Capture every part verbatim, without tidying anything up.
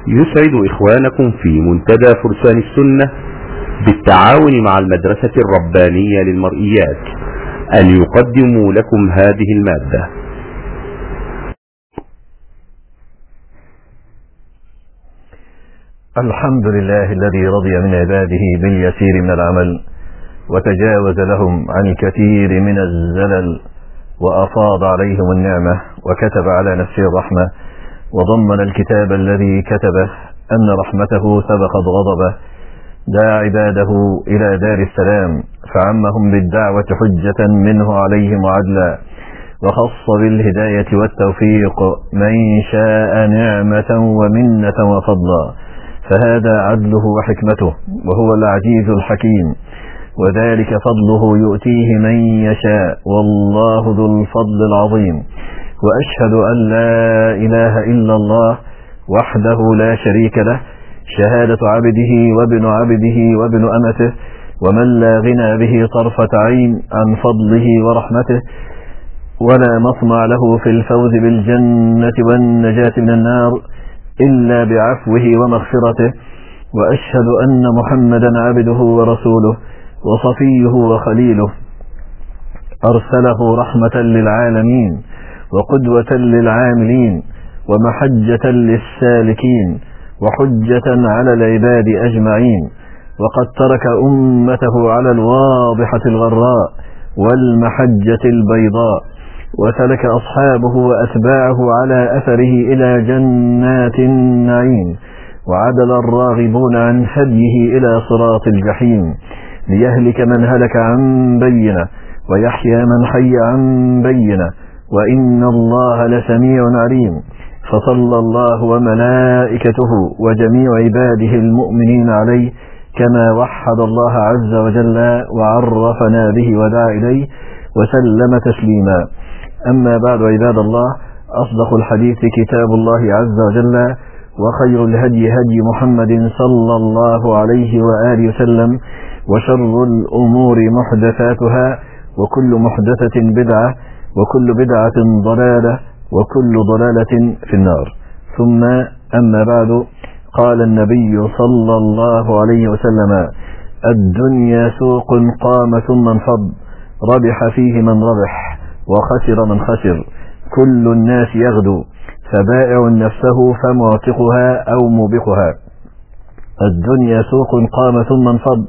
يسعد إخوانكم في منتدى فرسان السنة بالتعاون مع المدرسة الربانية للمرئيات أن يقدموا لكم هذه المادة. الحمد لله الذي رضي من عباده باليسير من العمل وتجاوز لهم عن الكثير من الزلل وأفاض عليهم النعمة وكتب على نفسه الرحمة وضمن الكتاب الذي كتبه أن رحمته سبقت غضبه، دعا عباده إلى دار السلام فعمهم بالدعوة حجة منه عليهم وعدلا، وخص بالهداية والتوفيق من شاء نعمة ومنة وفضلا، فهذا عدله وحكمته وهو العزيز الحكيم، وذلك فضله يؤتيه من يشاء والله ذو الفضل العظيم. وأشهد أن لا إله إلا الله وحده لا شريك له، شهادة عبده وابن عبده وابن أمته، ومن لا غنى به طرفة عين عن فضله ورحمته، ولا مطمع له في الفوز بالجنة والنجاة من النار إلا بعفوه ومغفرته. وأشهد أن محمدا عبده ورسوله وصفيه وخليله، أرسله رحمة للعالمين وقدوة للعاملين ومحجة للسالكين وحجة على العباد أجمعين، وقد ترك أمته على الواضحة الغراء والمحجة البيضاء، وسلك أصحابه وأتباعه على أثره إلى جنات النعيم، وعدل الراغبون عن هديه إلى صراط الجحيم، ليهلك من هلك عن بينة ويحيى من حي عن بينة، وإن الله لسميع عليم. فصلى الله وملائكته وجميع عباده المؤمنين عليه كما وحد الله عز وجل وعرفنا به ودعا إليه وسلم تسليما. أما بعد عباد الله، أصدق الحديث كتاب الله عز وجل، وخير الهدي هدي محمد صلى الله عليه وآله وسلم، وشر الأمور محدثاتها، وكل محدثة بدعة، وكل بدعة ضلالة، وكل ضلالة في النار. ثم أما بعد، قال النبي صلى الله عليه وسلم: الدنيا سوق قام ثم انفض، ربح فيه من ربح وخسر من خسر، كل الناس يغدو، فبائع نفسه فمعتقها أو موبقها. الدنيا سوق قام ثم انفض،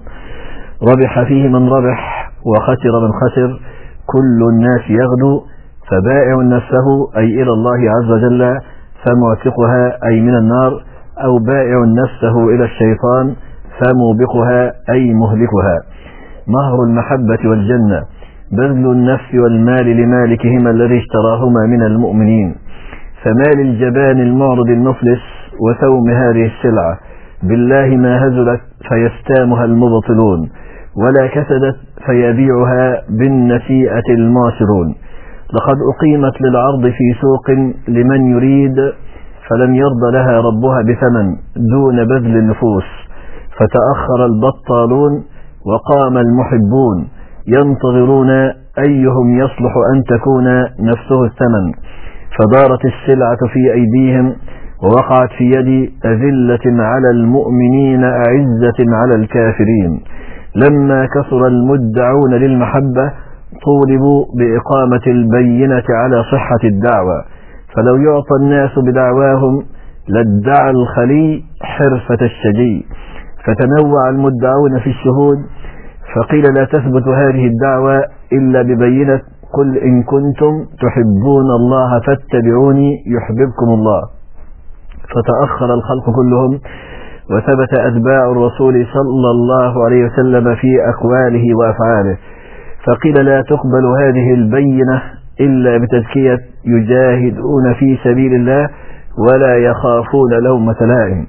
ربح فيه من ربح وخسر من خسر، كل الناس يغدو، فبائع نفسه أي إلى الله عز وجل، فمعتقها أي من النار، أو بائع نفسه إلى الشيطان فموبقها أي مهلكها. مهر المحبة والجنة بذل النفس والمال لمالكهما الذي اشتراهما من المؤمنين، فمال الجبان المعرض المفلس وثوم هذه السلعة بالله ما هزلت فيستامها المبطلون، ولا كسدت فيبيعها بالنسيئة المعسرون. لقد أقيمت للعرض في سوق لمن يريد، فلم يرضى لها ربها بثمن دون بذل النفوس، فتأخر البطالون وقام المحبون ينتظرون أيهم يصلح أن تكون نفسه الثمن، فدارت السلعة في أيديهم ووقعت في يد أذلة على المؤمنين أعزة على الكافرين. لما كثر المدعون للمحبة طولبوا بإقامة البينة على صحة الدعوة، فلو يعطى الناس بدعواهم لادعى الخلي حرفة الشجي، فتنوع المدعون في الشهود، فقيل لا تثبت هذه الدعوة إلا ببينة: قل إن كنتم تحبون الله فاتبعوني يحببكم الله. فتأخر الخلق كلهم، وثبت أتباع الرسول صلى الله عليه وسلم في أقواله وأفعاله، فقيل لا تقبل هذه البينة إلا بتزكية يجاهدون في سبيل الله ولا يخافون لومة لائم.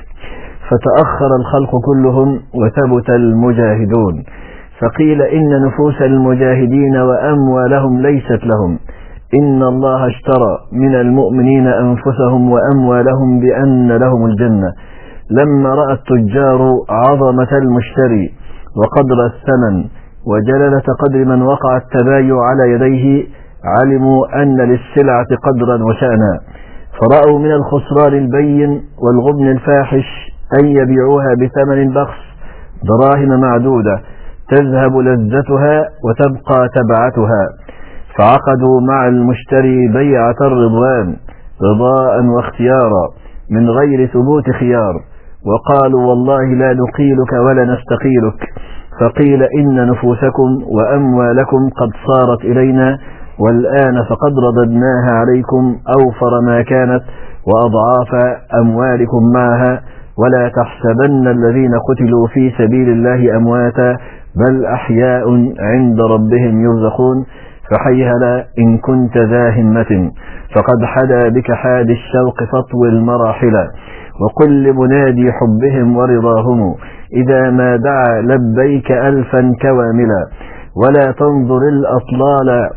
فتأخر الخلق كلهم وثبت المجاهدون، فقيل إن نفوس المجاهدين وأموالهم ليست لهم، إن الله اشترى من المؤمنين أنفسهم وأموالهم بأن لهم الجنة. لما رأى التجار عظمة المشتري وقدر الثمن وجلالة قدر من وقع التبايع على يديه، علموا أن للسلعة قدرا وشأنا، فرأوا من الخسران البين والغبن الفاحش أن يبيعوها بثمن بخس دراهم معدودة تذهب لذتها وتبقى تبعتها، فعقدوا مع المشتري بيعة الرضوان رضاء واختيارا من غير ثبوت خيار، وقالوا والله لا نقيلك ولا نستقيلك، فقيل إن نفوسكم وأموالكم قد صارت إلينا، والآن فقد رددناها عليكم أوفر ما كانت وأضعاف أموالكم معها، ولا تحسبن الذين قتلوا في سبيل الله أمواتا بل أحياء عند ربهم يرزقون، فحيهلا إن كنت ذا همة فقد حدا بك حاد الشوق فاطوي المراحل، وقل لمنادي حبهم ورضاهم إذا ما دعا لبيك ألفا كواملا، ولا تنظر الأطلال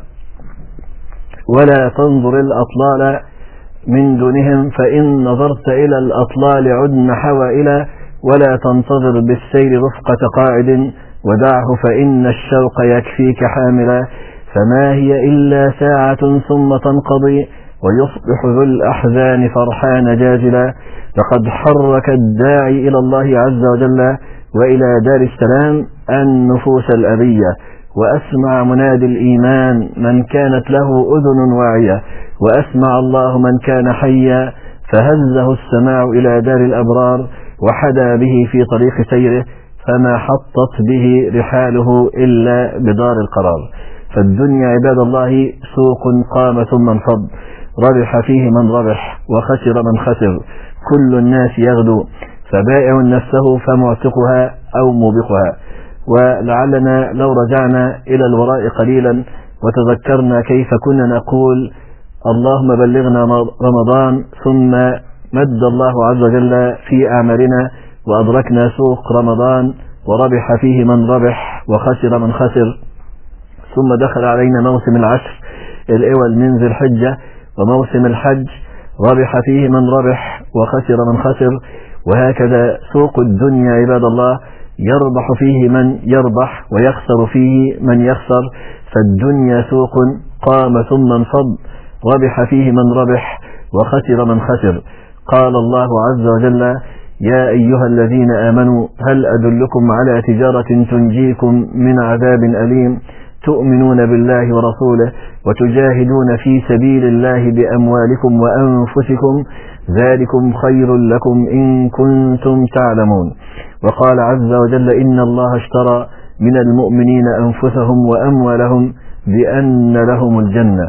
ولا تنظر الأطلال من دونهم، فإن نظرت إلى الأطلال عدن حوائلا، ولا تنتظر بالسير رفقة قاعد ودعه فإن الشوق يكفيك حاملا، فما هي إلا ساعة ثم تنقضي ويصبح ذو الأحزان فرحان جاجلا، لقد حرك الداعي إلى الله عز وجل وإلى دار السلام النفوس الأبية، وأسمع منادي الإيمان من كانت له أذن واعية، وأسمع الله من كان حيا فهزه السماع إلى دار الأبرار، وحدا به في طريق سيره فما حطت به رحاله إلا بدار القرار. فالدنيا عباد الله سوق قام ثم انفض، ربح فيه من ربح وخسر من خسر، كل الناس يغدو، فبائع نفسه فمعتقها أو موبقها. ولعلنا لو رجعنا إلى الوراء قليلا وتذكرنا كيف كنا نقول اللهم بلغنا رمضان، ثم مد الله عز وجل في أعمالنا وأدركنا سوق رمضان وربح فيه من ربح وخسر من خسر، ثم دخل علينا موسم العشر الأول من ذي الحجة وموسم الحج ربح فيه من ربح وخسر من خسر، وهكذا سوق الدنيا عباد الله يربح فيه من يربح ويخسر فيه من يخسر، فالدنيا سوق قام ثم انفض، ربح فيه من ربح وخسر من خسر. قال الله عز وجل يا أيها الذين آمنوا هل أدلكم على تجارة تنجيكم من عذاب أليم، تؤمنون بالله ورسوله وتجاهدون في سبيل الله بأموالكم وأنفسكم ذلكم خير لكم إن كنتم تعلمون. وقال عز وجل إن الله اشترى من المؤمنين أنفسهم وأموالهم بأن لهم الجنة.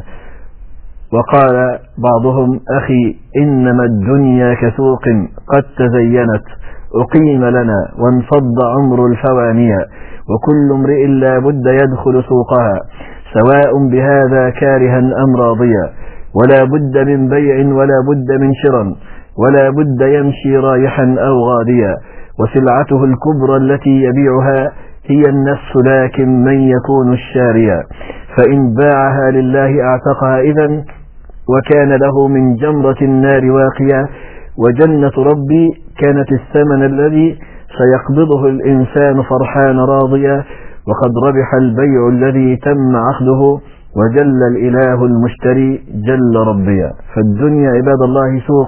وقال بعضهم أخي إنما الدنيا كسوق قد تزينت أقيم لنا وانفض عمر الفوانية، وكل امرئ لا بد يدخل سوقها سواء بهذا كارها أم راضيا، ولا بد من بيع ولا بد من شراء ولا بد يمشي رايحا أو غاديا، وسلعته الكبرى التي يبيعها هي النفس لكن من يكون الشاريا، فإن باعها لله اعتقها إذن وكان له من جمرة النار واقيا، وجنة ربي كانت الثمن الذي سيقبضه الإنسان فرحان راضيا، وقد ربح البيع الذي تم عقده وجل الإله المشتري جل ربيا. فالدنيا عباد الله سوق،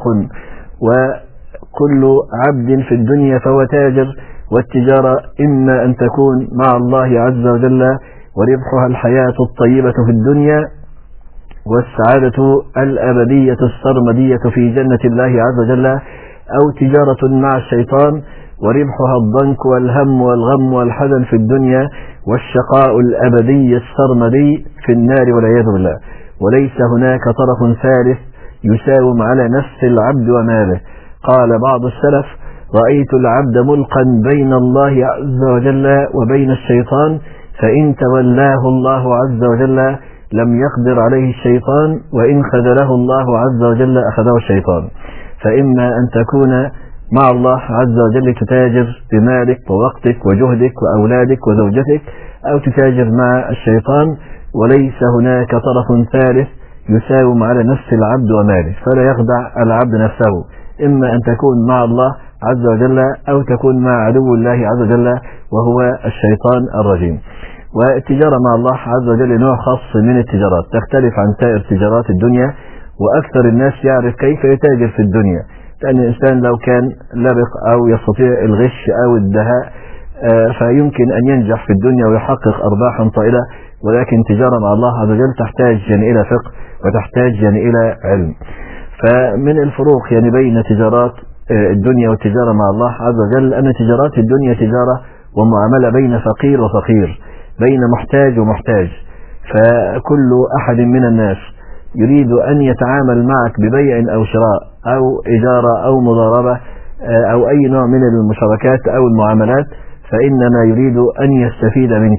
وكل عبد في الدنيا فهو تاجر، والتجارة إما أن تكون مع الله عز وجل وربحها الحياة الطيبة في الدنيا والسعادة الأبدية السرمدية في جنة الله عز وجل، أو تجارة مع الشيطان وربحها الضنك والهم والغم والحزن في الدنيا والشقاء الأبدي السرمدي في النار والعياذ بالله. وليس هناك طرف ثالث يساوم على نفس العبد وماله. قال بعض السلف رأيت العبد ملقا بين الله عز وجل وبين الشيطان، فإن تولاه الله عز وجل لم يقدر عليه الشيطان، وإن خذله الله عز وجل أخذه الشيطان. فإما أن تكون مع الله عز وجل تتاجر بمالك ووقتك وجهدك وأولادك وزوجتك، أو تتاجر مع الشيطان، وليس هناك طرف ثالث يساوم على نفس العبد وماله، فلا يخدع العبد نفسه، إما أن تكون مع الله عز وجل أو تكون مع عدو الله عز وجل وهو الشيطان الرجيم. والتجارة مع الله عز وجل نوع خاص من التجارات، تختلف عن سائر تجارات الدنيا، وأكثر الناس يعرف كيف يتاجر في الدنيا، لأن الإنسان لو كان لبق أو يستطيع الغش أو الدهاء فيمكن أن ينجح في الدنيا ويحقق أرباحا طائلة، ولكن تجارة مع الله عز وجل تحتاج يعني إلى فقه وتحتاج يعني إلى علم. فمن الفروق يعني بين تجارات الدنيا والتجارة مع الله عز وجل أن تجارات الدنيا تجارة ومعاملة بين فقير وفقير، بين محتاج ومحتاج، فكل أحد من الناس يريد أن يتعامل معك ببيع أو شراء أو إجارة أو مضاربة أو أي نوع من المشاركات أو المعاملات، فإنما يريد أن يستفيد منك،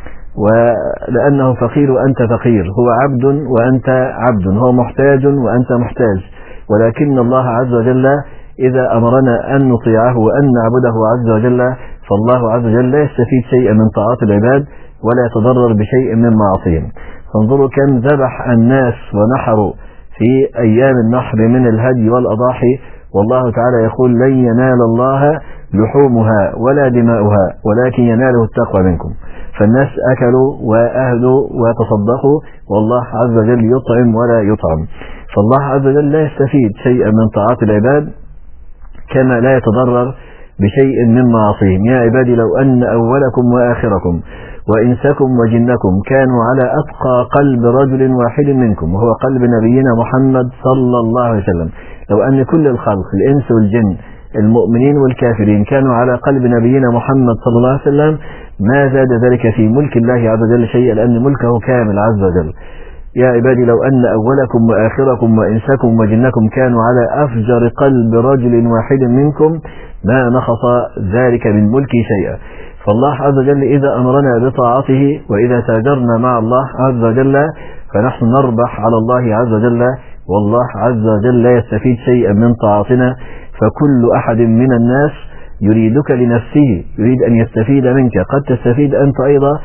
ولأنه فقير وأنت فقير، هو عبد وأنت عبد، هو محتاج وأنت محتاج، ولكن الله عز وجل إذا أمرنا أن نطيعه وأن نعبده عز وجل فالله عز وجل لا يستفيد شيئا من طاعات العباد ولا يتضرر بشيء من معاصيهم. فانظروا كم ذبح الناس ونحروا في أيام النحر من الهدي والأضاحي، والله تعالى يقول لن ينال الله لحومها ولا دماؤها ولكن يناله التقوى منكم. فالناس أكلوا وأهدوا وتصدقوا والله عز وجل يطعم ولا يطعم، فالله عز وجل لا يستفيد شيئا من طاعات العباد كما لا يتضرر بشيء من معاصيهم. يا عبادي لو أن أولكم وآخركم وإنسكم وجنكم كانوا على أتقى قلب رجل واحد منكم وهو قلب نبينا محمد صلى الله عليه وسلم، لو أن كل الخلق الإنس والجن المؤمنين والكافرين كانوا على قلب نبينا محمد صلى الله عليه وسلم ما زاد ذلك في ملك الله عز وجل شيئا، لأن ملكه كامل عز وجل. يا عبادي لو أن أولكم وآخركم وإنسكم وجنكم كانوا على أفجر قلب رجل واحد منكم ما نقص ذلك من ملكي شيئا. فالله عز وجل إذا أمرنا بطاعته وإذا تاجرنا مع الله عز وجل فنحن نربح على الله عز وجل، والله عز وجل لا يستفيد شيئا من طاعتنا. فكل أحد من الناس يريدك لنفسه، يريد أن يستفيد منك، قد تستفيد أنت أيضا،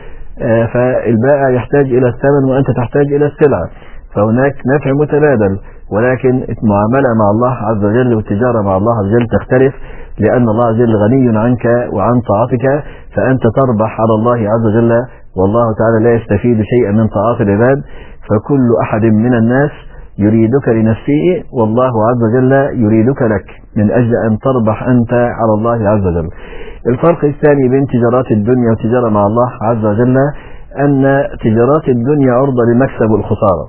فالبائع يحتاج إلى الثمن وأنت تحتاج إلى السلعة، فهناك نفع متبادل. ولكن المعاملة مع الله عز وجل والتجارة مع الله عز وجل تختلف، لأن الله عز وجل غني عنك وعن طاعتك، فأنت تربح على الله عز وجل والله تعالى لا يستفيد شيئا من طاعات العباد. فكل أحد من الناس يريدك لنفسه والله عز وجل يريدك لك من أجل أن تربح أنت على الله عز وجل. الفرق الثاني بين تجارات الدنيا والتجارة مع الله عز وجل أن تجارات الدنيا عرضة للمكسب والخسارة،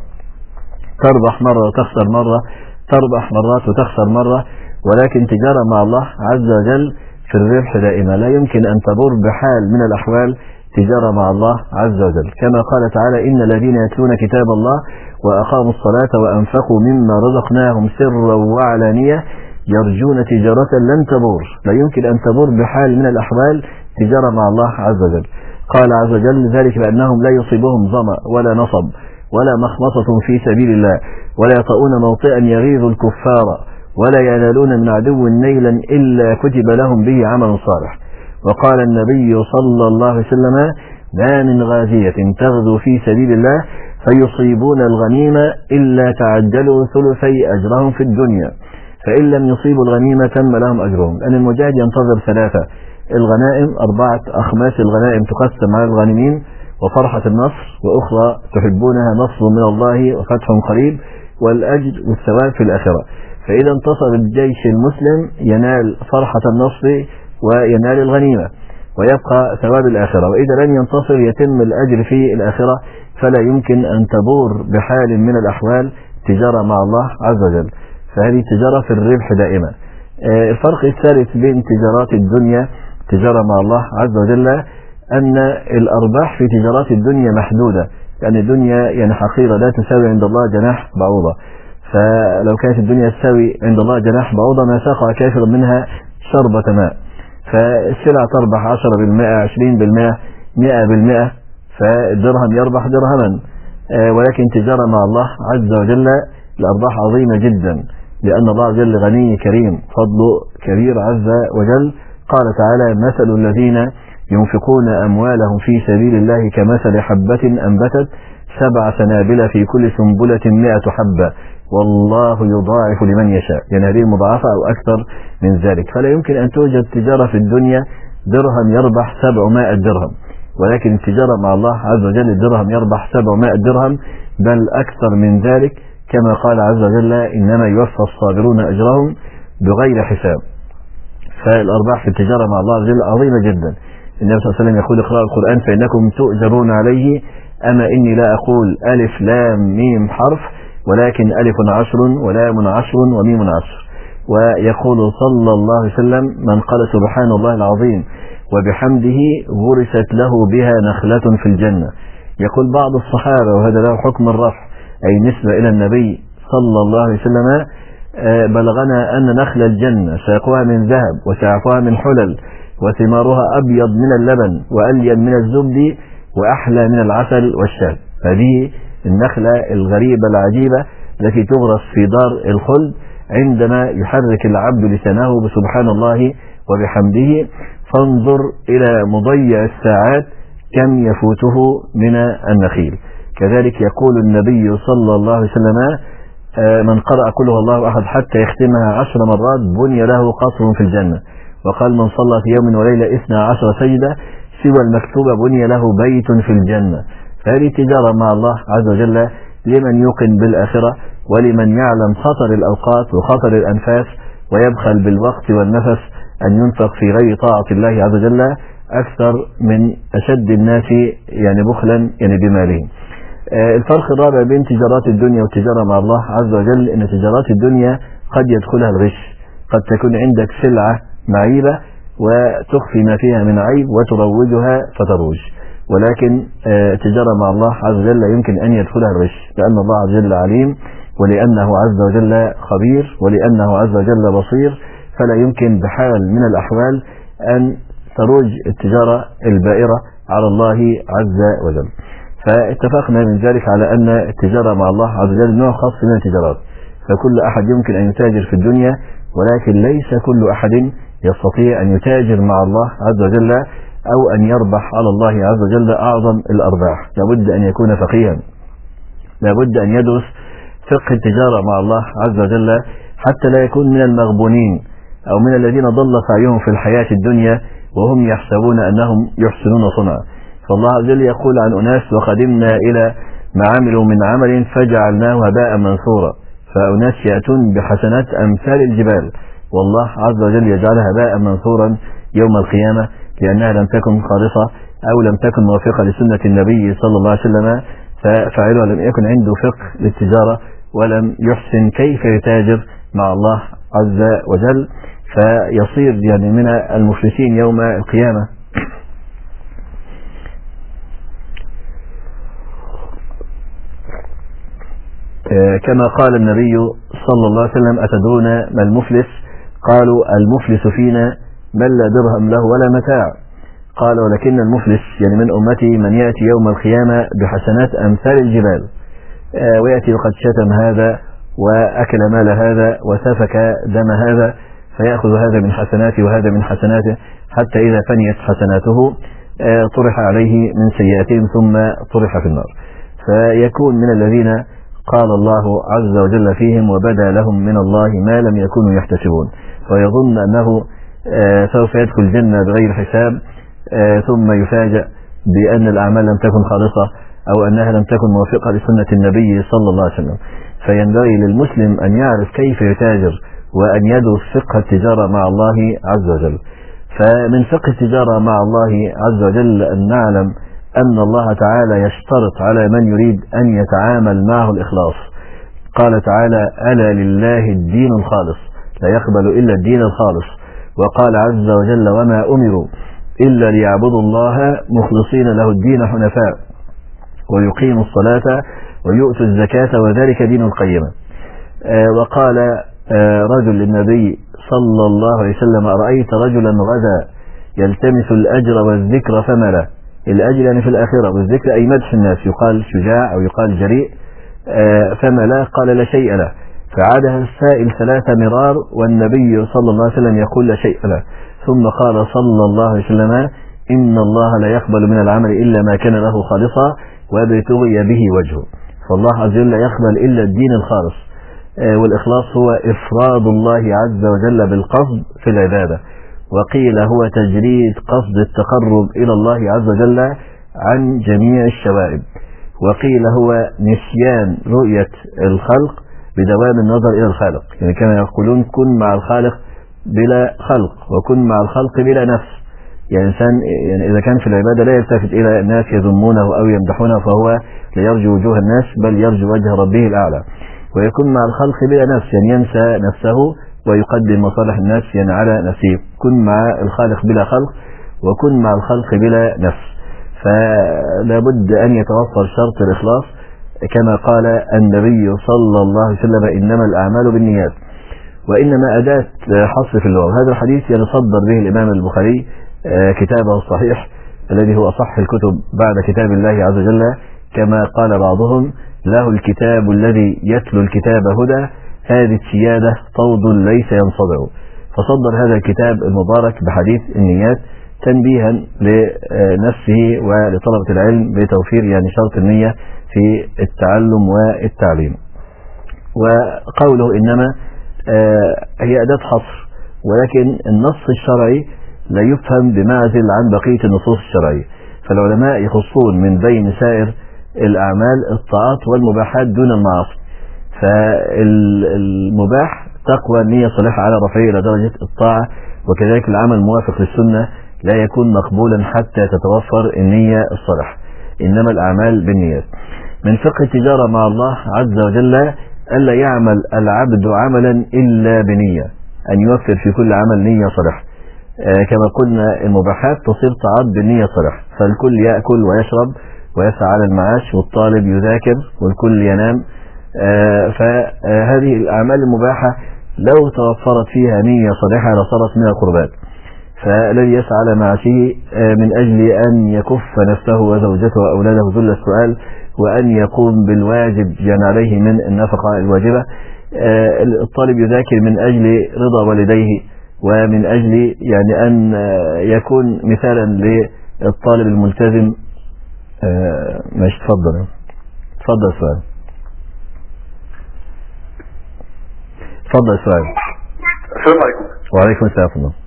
تربح مرة وتخسر مرة، تربح مرات وتخسر مرة، ولكن تجارة مع الله عز وجل في الربح دائما، لا يمكن أن تضر بحال من الأحوال تجارة مع الله عز وجل، كما قال تعالى إن الذين يتلون كتاب الله وأقاموا الصلاة وأنفقوا مما رزقناهم سرا وعلانية يرجون تجارة لن تبور، لا يمكن أن تبور بحال من الأحوال تجارة مع الله عز وجل. قال عز وجل ذلك بأنهم لا يصيبهم ظمأ ولا نصب ولا مخمصة في سبيل الله ولا يطؤون موطئا يغيظ الكفار ولا ينالون من عدو نيلا إلا كتب لهم به عمل صالح. وقال النبي صلى الله عليه وسلم ما من غازية تغزو في سبيل الله فيصيبون الغنيمة إلا تعجلوا ثلثي أجرهم في الدنيا، فإن لم يصيبوا الغنيمة تم لهم أجرهم. لأن المجاهد ينتظر ثلاثة: الغنائم، أربعة أخماس الغنائم تقسم على الغانمين، وفرحة النصر، وأخرى تحبونها نصر من الله وفتح قريب، والأجر والثواب في الآخرة. فإذا انتصر الجيش المسلم ينال فرحة النصر وينال الغنيمة ويبقى ثواب الآخرة، وإذا لم ينتصر يتم الأجر في الآخرة. فلا يمكن أن تبور بحال من الأحوال تجارة مع الله عز وجل، فهذه تجارة في الربح دائما. الفرق الثالث بين تجارات الدنيا تجارة مع الله عز وجل أن الأرباح في تجارات الدنيا محدودة، يعني الدنيا يعني حقيرة لا تساوي عند الله جناح بعوضة، فلو كانت الدنيا تساوي عند الله جناح بعوضة ما ساقع كافر منها شربة ماء. فالسلع تربح عشرة بالمئة، عشرين بالمئة، مئة بالمئة، فالدرهم يربح درهما. ولكن تجارة مع الله عز وجل الأرباح عظيمة جدا، لأن الله عز وجل غني كريم فضله كبير عز وجل. قال تعالى مثل الذين ينفقون أموالهم في سبيل الله كمثل حبة أنبتت سبع سنابل في كل سنبلة مئة حبة والله يضاعف لمن يشاء، يعني هذه المضاعفة أو أكثر من ذلك. فلا يمكن أن توجد تجارة في الدنيا درهم يربح سبعمائة درهم، ولكن التجارة مع الله عز وجل الدرهم يربح سبعمائة درهم بل أكثر من ذلك، كما قال عز وجل إنما يوفى الصابرون أجرهم بغير حساب. فالأرباح في التجارة مع الله عز وجل عظيمة جدا. النبي صلى الله عليه وسلم يقول اقرأوا القرآن فإنكم تؤجرون عليه، أما إني لا أقول ألف لام ميم حرف، ولكن ألف عشر ولام عشر وميم عشر. ويقول صلى الله عليه وسلم من قال سبحان الله العظيم وبحمده غرست له بها نخلة في الجنة. يقول بعض الصحابة وهذا له حكم الرفع أي نسبة إلى النبي صلى الله عليه وسلم، بلغنا أن نخل الجنة ساقها من ذهب وسعفها من حلل وثمارها أبيض من اللبن وألين من الزبد وأحلى من العسل والشهد. هذه النخلة الغريبة العجيبة التي تغرس في دار الخلد عندما يحرك العبد لسانه بسبحان الله وبحمده. فانظر إلى مضيع الساعات كم يفوته من النخيل. كذلك يقول النبي صلى الله عليه وسلم من قرأ قل هو الله أحد حتى يختمها عشر مرات بني له قصر في الجنة. وقال من صلى في يوم وليلة اثنى عشر سجدة سوى المكتوبة بني له بيت في الجنة. فهذه تجارة مع الله عز وجل لمن يوقن بالآخرة ولمن يعلم خطر الأوقات وخطر الأنفاس ويبخل بالوقت والنفس أن ينفق في غير طاعة الله عز وجل أكثر من أشد الناس يعني بخلا يعني بمالهم. الفرق الرابع بين تجارات الدنيا والتجارة مع الله عز وجل أن تجارات الدنيا قد يدخلها الغش. قد تكون عندك سلعة معيبة وتخفي ما فيها من عيب وتروجها فتروج، ولكن التجارة مع الله عز وجل يمكن أن يدخلها الغش، لأن الله عز وجل عليم ولأنه عز وجل خبير ولأنه عز وجل بصير، فلا يمكن بحال من الأحوال أن تروج التجارة البائرة على الله عز وجل. فاتفقنا من ذلك على أن التجارة مع الله عز وجل نوع خاص من التجارات، فكل أحد يمكن أن يتاجر في الدنيا، ولكن ليس كل أحد يستطيع أن يتاجر مع الله عز وجل أو أن يربح على الله عز وجل أعظم الأرباح. لابد أن يكون فقيها، لابد أن يدرس فقه التجارة مع الله عز وجل حتى لا يكون من المغبونين أو من الذين ضل سعيهم في الحياة الدنيا وهم يحسبون أنهم يحسنون صنعا. فالله عز وجل يقول عن أناس وقدمنا إلى ما عملوا من عمل فجعلناه هباء منثورا. فأناس يأتون بحسنات أمثال الجبال والله عز وجل يجعلها هباء منثورا يوم القيامة لأنها لم تكن خالصة أو لم تكن موافقة لسنة النبي صلى الله عليه وسلم، ففاعلها لم يكن عنده فقه للتجارة ولم يحسن كيف يتاجر مع الله عز وجل، فيصير يعني من المفلسين يوم القيامة. كما قال النبي صلى الله عليه وسلم أتدرون ما المفلس؟ قالوا المفلس فينا من لا درهم له ولا متاع. قال ولكن المفلس يعني من أمتي من يأتي يوم القيامة بحسنات أمثال الجبال، ويأتي وقد شتم هذا وأكل مال هذا وسفك دم هذا، فيأخذ هذا من حسناته وهذا من حسناته حتى إذا فنيت حسناته طرح عليه من سيئاتهم ثم طرح في النار. فيكون من الذين قال الله عز وجل فيهم وبدا لهم من الله ما لم يكونوا يحتسبون، ويظن أنه سوف يدخل الجنة بغير حساب ثم يفاجأ بأن الأعمال لم تكن خالصة أو أنها لم تكن موافقة لسنة النبي صلى الله عليه وسلم. فينبغي للمسلم أن يعرف كيف يتاجر وأن يدرس فقه التجارة مع الله عز وجل. فمن فقه التجارة مع الله عز وجل أن نعلم أن الله تعالى يشترط على من يريد أن يتعامل معه الإخلاص. قال تعالى ألا لله الدين الخالص لا يقبل إلا الدين الخالص. وقال عز وجل وما أمروا إلا ليعبدوا الله مخلصين له الدين حنفاء ويقيموا الصلاة ويؤتوا الزكاة وذلك دين القيمة. آه وقال آه رجل للنبي صلى الله عليه وسلم أرأيت رجلا غدا يلتمس الأجر والذكر فما له. الأجر يعني في الآخرة والذكر أي مدح الناس، يقال شجاع أو يقال جريء. آه فما له قال لا شيء له. فعادها السائل ثلاث مرار والنبي صلى الله عليه وسلم يقول لا شيء له. ثم قال صلى الله عليه وسلم إن الله لا يقبل من العمل إلا ما كان له خالصا وابتغي به وجهه. فالله عز وجل لا يقبل إلا الدين الخالص، آه والإخلاص هو إفراد الله عز وجل بالقصد في العبادة، وقيل هو تجريد قصد التقرب إلى الله عز وجل عن جميع الشوائب. وقيل هو نسيان رؤية الخلق بدوام النظر إلى الخالق. يعني كما يقولون كن مع الخالق بلا خلق وكن مع الخلق بلا نفس. يعني إنسان يعني إذا كان في العبادة لا يلتفت إلى الناس يذمونه أو يمدحونه فهو لا يرجو وجوه الناس بل يرجو وجه ربه الأعلى. ويكون مع الخلق بلا نفس يعني ينسى نفسه ويقدم مصالح الناس يعني على نفسه. كن مع الخالق بلا خلق وكن مع الخلق بلا نفس. فلا بد أن يتوفر شرط الإخلاص كما قال النبي صلى الله عليه وسلم إنما الأعمال بالنيات وإنما أداة حصر في اللغة. هذا الحديث يتصدر به الإمام البخاري كتابه الصحيح الذي هو أصح الكتب بعد كتاب الله عز وجل، كما قال بعضهم له الكتاب الذي يتلو الكتاب هدى هذه السيادة طود ليس ينصدع. فصدر هذا الكتاب المبارك بحديث النيات تنبيها لنفسه ولطلبة العلم بتوفير يعني شرط النية في التعلم والتعليم. وقوله إنما هي أداة حصر ولكن النص الشرعي لا يفهم بمعزل عن بقية النصوص الشرعية. فالعلماء يخصون من بين سائر الأعمال الطاعات والمباحات دون المعاصي. فالمباح تقوى النية صالحة على رفعه إلى درجة الطاعة، وكذلك العمل الموافق للسنة لا يكون مقبولا حتى تتوفر النية الصالحة. إنما الأعمال بالنيات. من فقه التجارة مع الله عز وجل ألا يعمل العبد عملا إلا بنية، أن يوفر في كل عمل نية صالحة. آه كما قلنا المباحات تصير طاعات بالنية صالحة، فالكل يأكل ويشرب ويسعى على المعاش والطالب يذاكر والكل ينام. آه فهذه الأعمال المباحة لو توفرت فيها نية صالحة لصارت من القربات. فالذي يسعى على معاشه من أجل أن يكف نفسه وزوجته وأولاده ذل السؤال وأن يقوم بالواجب يعني عليه من النفقة الواجبة. الطالب يذاكر من أجل رضا والديه ومن أجل يعني أن يكون مثالا للطالب الملتزم. ماشي تفضل تفضل السؤال تفضل السؤال. السلام عليكم. وعليكم السلام ورحمة الله.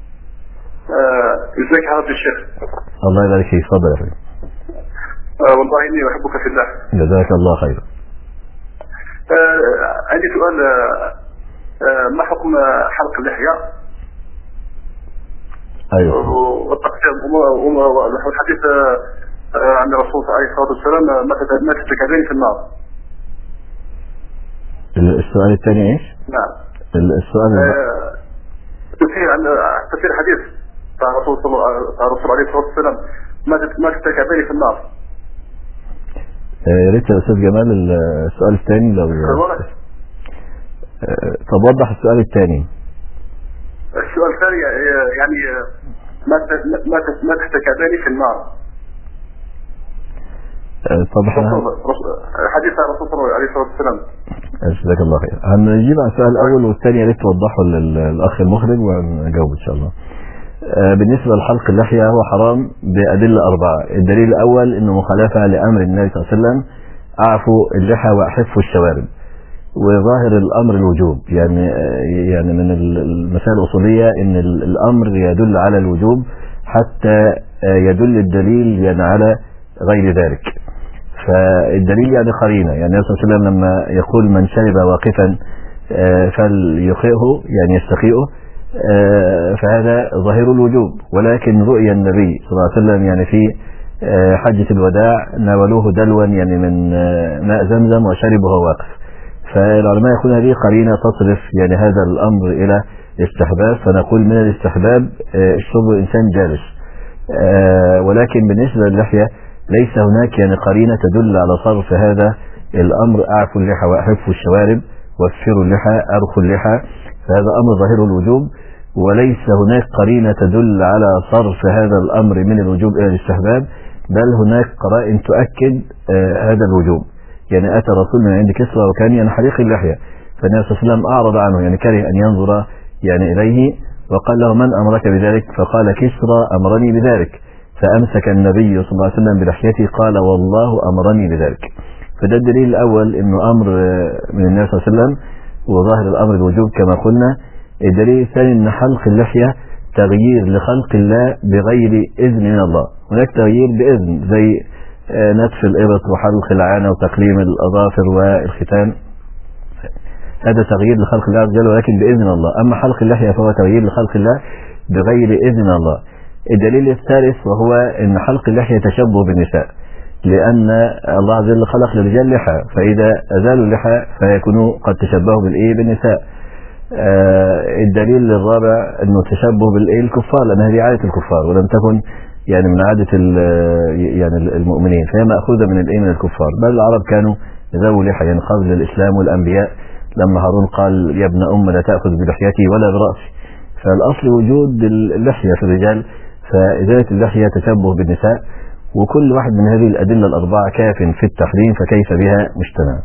ازيك يا حضرة الشيخ؟ الله يبارك فيك. تفضل يا فندم. آه والله اني احبك في الله. جزاك الله خيرا. آه عندي سؤال. آه ما حكم حلق اللحية؟ ايوه. والتقسيم والحديث آه عن الرسول عليه الصلاة والسلام ما تتكلم في النار. السؤال الثاني ايش؟ نعم. السؤال آه تفسير عن تفسير الحديث بتاع الرسول صلى الله عليه والسلام ما ما تتكبري في النار. يا ريت يا استاذ جمال السؤال الثاني لو طب وضح السؤال الثاني. السؤال الثاني يعني ما ما ما تتكبري في النار. طب احنا حديث الرسول صلى الله عليه والسلام. جزاك الله خير. هنجيب على السؤال الاول والثاني يا ريت توضحه للاخ المخرج ونجاوب ان شاء الله. بالنسبه لحلق اللحيه هو حرام بادله اربعه. الدليل الاول انه مخالفه لامر النبي صلى الله عليه وسلم اعفوا اللحى واحفوا الشوارب، وظاهر الامر الوجوب. يعني يعني من المسائل الاصوليه ان الامر يدل على الوجوب حتى يدل الدليل يعني على غير ذلك. فالدليل يعني قرينه. يعني النبي صلى الله عليه وسلم لما يقول من شرب واقفا فليقئه يعني يستقيئه فهذا ظاهر الوجوب. ولكن رؤيا النبي صلى الله عليه وسلم يعني في حجة الوداع ناولوه دلوا يعني من ماء زمزم وشربه وهو واقف. فالعلماء يقولون هذه قرينة تصرف يعني هذا الأمر إلى الاستحباب، فنقول من الاستحباب الشرب الإنسان جالس. ولكن بالنسبة للحية ليس هناك يعني قرينة تدل على صرف هذا الأمر أعفوا اللحى وأحفوا الشوارب وفروا اللحى أرخوا اللحى، فهذا أمر ظاهر الوجوب. وليس هناك قرينة تدل على صرف هذا الأمر من الوجوب إلى الاستحباب، بل هناك قرائن تؤكد آه هذا الوجوب. يعني أتى رسول من عند كسرى وكان ينحرق اللحية، فالنبي صلى الله عليه وسلم أعرض عنه يعني كره أن ينظر يعني إليه وقال له من أمرك بذلك؟ فقال كسرى أمرني بذلك. فأمسك النبي صلى الله عليه وسلم بلحيته قال والله أمرني بذلك. فده الدليل الأول إنه أمر من النبي صلى الله عليه وسلم وظاهر الأمر الوجوب كما قلنا. الدليل الثاني أن حلق اللحية تغيير لخلق الله بغير إذن من الله. هناك تغيير بإذن زي نتف الإبط وحلق العانة وتقليم الأظافر والختان، هذا تغيير لخلق الله عز وجل ولكن بإذن الله. أما حلق اللحية فهو تغيير لخلق الله بغير إذن الله. الدليل الثالث وهو أن حلق اللحية تشبه بالنساء، لأن الله عز وجل خلق للرجال لحى، فإذا أزالوا اللحى فيكونوا قد تشبهوا بالإيه بالنساء. آه الدليل الرابع أنه تشبه بالإيه الكفار، لأن هذه عادة الكفار ولم تكن يعني من عادة يعني المؤمنين، فهي مأخوذة من الإيه من الكفار. بل العرب كانوا ذووا لحى يعني قبل الإسلام والأنبياء، لما هارون قال يا ابن أم لا تأخذ بلحيتي ولا برأسي، فالأصل وجود اللحية في الرجال، فإزالة اللحية تشبه بالنساء، وكل واحد من هذه الأدلة الأربعة كاف في التحريم، فكيف بها مجتمع.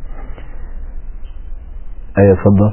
أيه تفضل.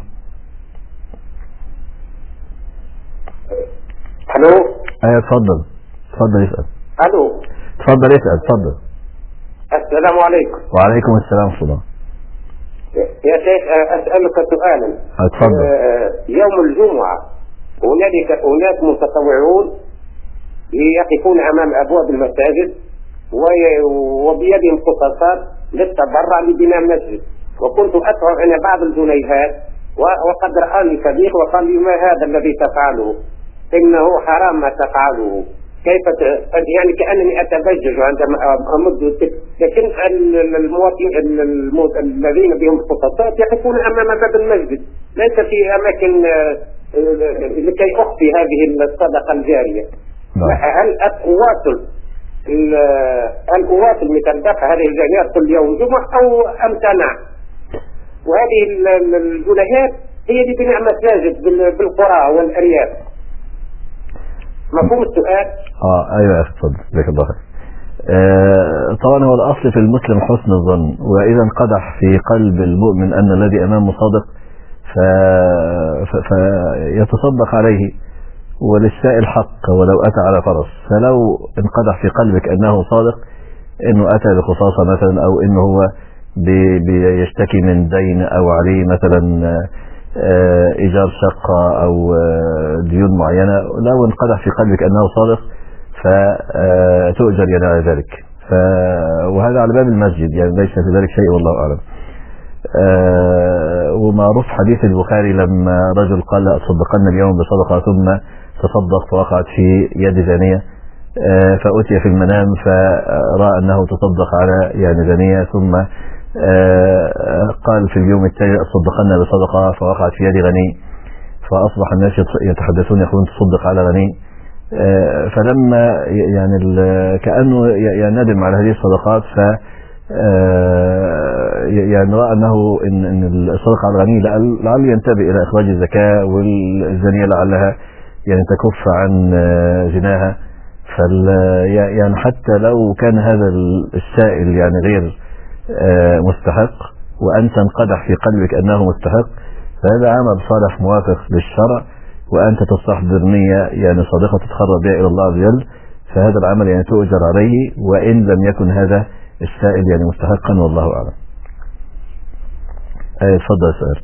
الو. أيه تفضل تفضل اسأل. الو تفضل اسأل تفضل. السلام عليكم. وعليكم السلام ورحمة الله. يا شيخ أسألك سؤالا. اتفضل. يوم الجمعة هنالك أناس متطوعون يقفون أمام أبواب المساجد وبيدهم قصاصات للتبرع لبناء مسجد، وكنت أدفع إلى بعض الجنيهات، وقد رآني صديق وقال لي ما هذا الذي تفعله؟ إنه حرام ما تفعله. كيف يعني كأنني أتبجج عندما أمد، لكن المواطنين الذين بهم قصاصات يقفون أمام باب المسجد، ليس في أماكن لكي أخفي هذه الصدقة الجارية. هل أواصل هل أواصل مثل دفع هذه الجنيهات كل يوم جمعة أو أمتنع؟ وهذه الجنيهات هي لبناء مساجد بالقرى والأرياف. مفهوم السؤال؟ اه ايوه يا اخي اتفضل جزاك الله خير. آه طبعا هو الاصل في المسلم حسن الظن، واذا انقدح في قلب المؤمن ان الذي امامه صادق فيتصدق عليه، وللسائل حق ولو اتى على فرس. فلو انقدح في قلبك انه صادق، انه اتى بخصاصه مثلا، او انه هو بيشتكي من دين او عليه مثلا إيجار شقة أو ديون معينة، لو انقدح في قلبك أنه صادق فتؤجر يعني على ذلك. ف... وهذا على باب المسجد، يعني ليس في ذلك شيء والله أعلم. ومعروف حديث البخاري لما رجل قال أصدقن اليوم بصدقة ثم تصدق فوقعت في يد زانية، فأتي في المنام فرأى أنه تصدق على يعني زانية، ثم آه قال في اليوم التالي أصدقنا بصدقة فوقعت في يد غني، فأصبح الناس يتحدثون يقولون تصدق على غني. آه فلما يعني كأنه يعني ندم على هذه الصدقات، ف آه يعني رأى أنه إن, إن الصدقة على غني لعل ينتبه إلى إخراج الزكاة، والزانية لعلها يعني تكف عن زناها. فال يعني حتى لو كان هذا السائل يعني غير مستحق وأنت انقدح في قلبك أنه مستحق، فهذا عمل صالح موافق للشرع، وأنت تستحضر نية يعني صادقة تتقرب بها إلى الله عز وجل، فهذا العمل يعني تؤجر عليه وإن لم يكن هذا السائل يعني مستحقا، والله أعلم. أي تفضل سؤال.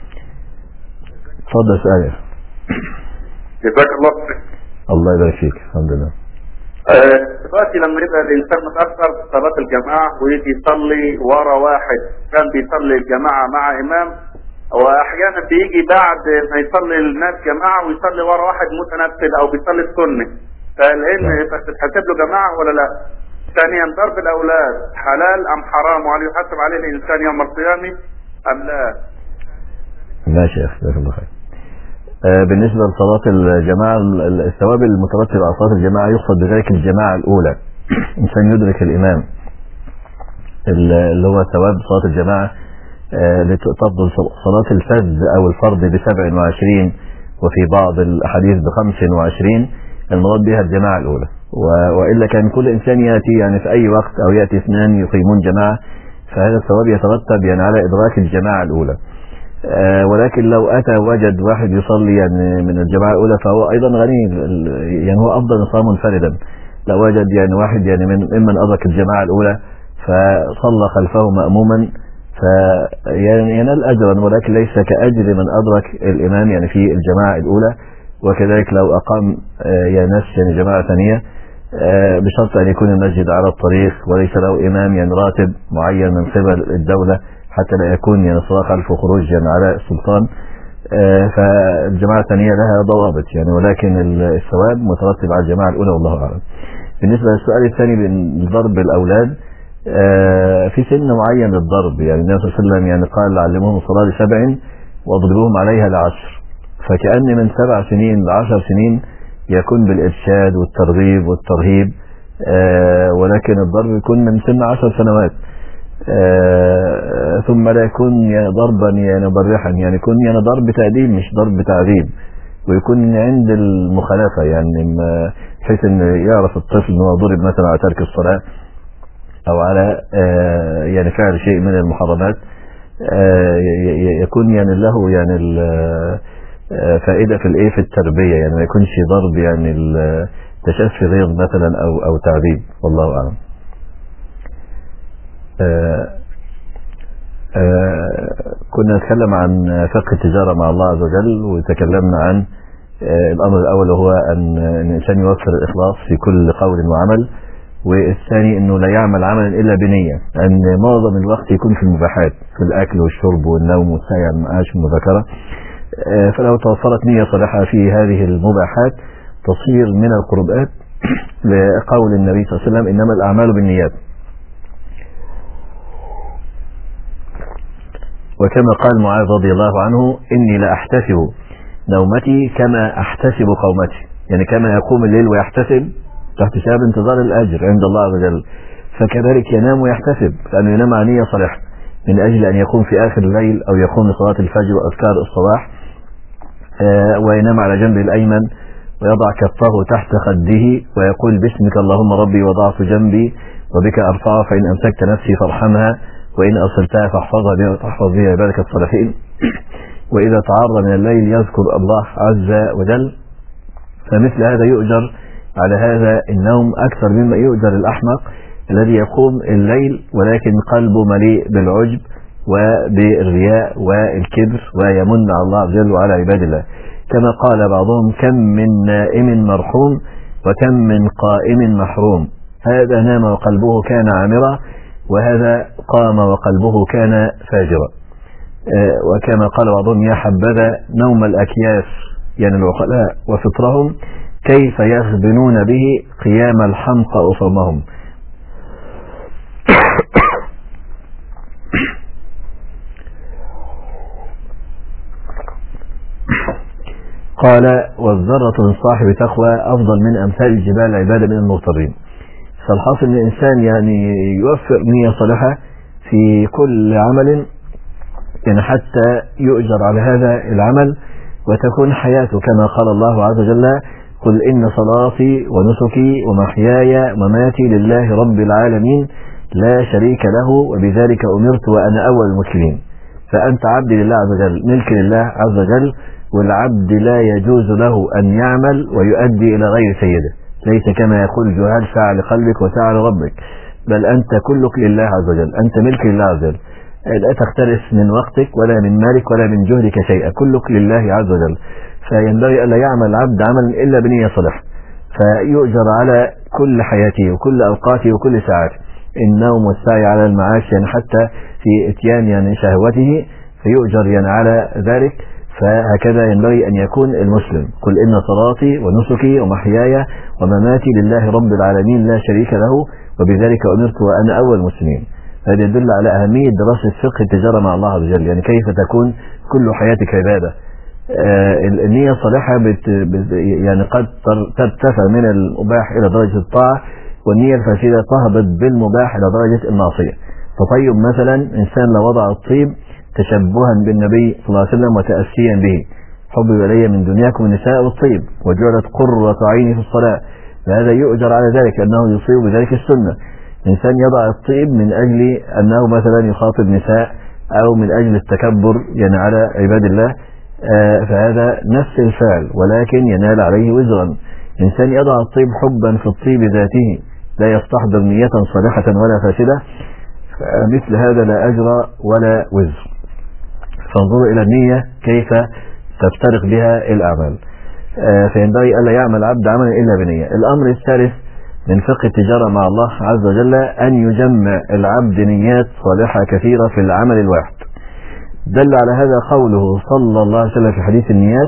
تفضل سؤال. جزاك الله خير. الله يبارك فيك. الحمد لله. دلوقتي لما يبقى الانسان متاخر في صلاه الجماعه ويجي يصلي ورا واحد كان بيصلي الجماعه مع امام، واحيانا بيجي بعد ما يصلي الناس جماعه ويصلي ورا واحد متنفل او بيصلي السنه، فالعلم تتحسب له جماعه ولا لا؟ ثانيا ضرب الاولاد حلال ام حرام، وهل يحاسب عليه الانسان يوم القيامه ام لا؟ ماشي يا اخي جزاك الله خير. بالنسبة لصلاة الجماعة، الثواب المترتب على صلاة الجماعة يقصد بذلك الجماعة الأولى، إنسان يدرك الإمام، اللي هو ثواب صلاة الجماعة. تفضل صلاة الفرد أو الفرد بسبع وعشرين، وفي بعض الأحاديث بخمس وعشرين، المراد بها الجماعة الأولى. وإلا كان كل إنسان يأتي يعني في أي وقت أو يأتي اثنان يقيمون جماعة، فهذا الثواب يترتب يعني على إدراك الجماعة الأولى. آه ولكن لو أتى وجد واحد يصلي يعني من الجماعة الأولى فهو أيضا غني، يعني هو أفضل نصام منفردا. لو وجد يعني واحد يعني من ممن أدرك الجماعة الأولى فصلى خلفه مأموما فينال أجرا، ولكن ليس كأجر من أدرك الإمام يعني في الجماعة الأولى. وكذلك لو أقام آه يعني ناس يعني جماعة ثانية بشرط أن يكون المسجد على الطريق وليس له إمام يعني راتب معين من قبل الدولة حتى لا يكون يعني صراخ خلف خروج يعني على السلطان. فالجماعة الثانية لها ضوابط يعني، ولكن الثواب مترتب على الجماعة الأولى والله أعلم. بالنسبة للسؤال الثاني بضرب الأولاد في سن معين للضرب، يعني النبي صلى الله عليه وسلم يعني قال علموهم الصلاة لسبع واضربوهم عليها لعشر، فكأن من سبع سنين لعشر سنين يكون بالإرشاد والترغيب والترهيب، ولكن الضرب يكون من سن عشر سنوات، ثم لا يكون يعني ضربا يعني برحا، يعني يكون يعني ضرب تأديب مش ضرب تعذيب، ويكون عند المخالفة يعني بحيث ان يعرف الطفل انه ضرب مثلا على ترك الصلاة او على يعني فعل شيء من المحرمات، يكون يعني له يعني فائدة في الايه في التربية، يعني ما يكونش ضرب يعني تشفي غيظ مثلا او او تعذيب والله اعلم. آآ آآ كنا نتكلم عن فقه التجارة مع الله عز وجل، وتكلمنا عن الأمر الأول وهو أن الإنسان يوفر الإخلاص في كل قول وعمل، والثاني أنه لا يعمل عملا إلا بنية، أن معظم الوقت يكون في المباحات في الأكل والشرب والنوم والسعي على المعاش والمذاكرة، فلو توفرت نية صالحة في هذه المباحات تصير من القربات لقول النبي صلى الله عليه وسلم إنما الأعمال بالنيات. وكما قال معاذ رضي الله عنه إني لأحتسب نومتي كما أحتسب قومتي، يعني كما يقوم الليل ويحتسب احتساب انتظار الأجر عند الله عز وجل، فكذلك ينام ويحتسب لأنه ينام على نية صالحة من أجل أن يقوم في آخر الليل أو يقوم لصلاة الفجر وأذكار الصباح، آه وينام على جنبه الأيمن ويضع كفه تحت خده ويقول باسمك اللهم ربي وضعت جنبي وبك أرفعه فإن أمسكت نفسي فارحمها وإن أرسلتها فاحفظها بها وتحفظ بها عبادك الصالحين. وإذا تعرض من الليل يذكر الله عز وجل، فمثل هذا يؤجر على هذا النوم أكثر مما يؤجر الأحمق الذي يقوم الليل ولكن قلبه مليء بالعجب وبالرياء والكبر ويمن على الله عز وجل وعلى عباد الله، كما قال بعضهم كم من نائم مرحوم وكم من قائم محروم، هذا نام وقلبه كان عامرا وهذا قام وقلبه كان فاجرا. آه وكما قال بعضهم يا حبذا نوم الأكياس يعني العقلاء وفطرهم كيف يغبنون به قيام الحمقى وصومهم. قال والذرة من صاحب تقوى أفضل من أمثال الجبال عبادة من المضطرين. فالحاصل أن الإنسان يعني يوفر نية صالحة في كل عمل يعني حتى يؤجر على هذا العمل وتكون حياته كما قال الله عز وجل قل إن صلاتي ونسكي ومحياي ومماتي لله رب العالمين لا شريك له وبذلك أمرت وأنا أول المسلمين. فأنت عبد لله عز وجل ملك لله عز وجل، والعبد لا يجوز له أن يعمل ويؤدي إلى غير سيده، ليس كما يقول الجهال ساعة لقلبك وساعة لربك، بل أنت كلك لله عز وجل، أنت ملك لله عز وجل، لا تختلف من وقتك ولا من مالك ولا من جهدك شيئا، كلك لله عز وجل. فينبغي ألا يعمل العبد عملا إلا بنية صالحة، فيؤجر على كل حياته وكل أوقاته وكل ساعاته، النوم والسعي على المعاش يعني حتى في اتيان يعني شهوته فيؤجر يعني على ذلك. فهكذا ينبغي أن يكون المسلم قل إن صلاتي ونسكي ومحياي ومماتي لله رب العالمين لا شريك له وبذلك أمرت وأنا أول المسلمين. هذا يدل على أهمية دراسة فقه التجارة مع الله عز وجل، يعني كيف تكون كل حياتك عبادة. آه النية الصالحة بت يعني قد ترتفع من المباح إلى درجة الطاعة، والنية الفاسدة تهبط بالمباح إلى درجة الناصية. فطيب مثلا إنسان لو وضع الطيب تشبها بالنبي صلى الله عليه وسلم وتأسيا به حبب إلي من دنياكم النساء والطيب وجعلت قرة عيني في الصلاة، فهذا يؤجر على ذلك أنه يصيب بذلك السنة. إنسان يضع الطيب من أجل أنه مثلا يخاطب نساء أو من أجل التكبر يعني على عباد الله، آه فهذا نفس الفعل ولكن ينال عليه وزرا. إنسان يضع الطيب حبا في الطيب ذاته لا يستحضر نية صالحة ولا فاسدة، مثل هذا لا أجر ولا وزر. فانظروا إلى النية كيف تفترق بها الأعمال. آه فينبغي ألا يعمل عبد عملا إلا بنية. الأمر الثالث من فقه التجارة مع الله عز وجل أن يجمع العبد نيات صالحة كثيرة في العمل الواحد. دل على هذا قوله صلى الله عليه وسلم في حديث النيات: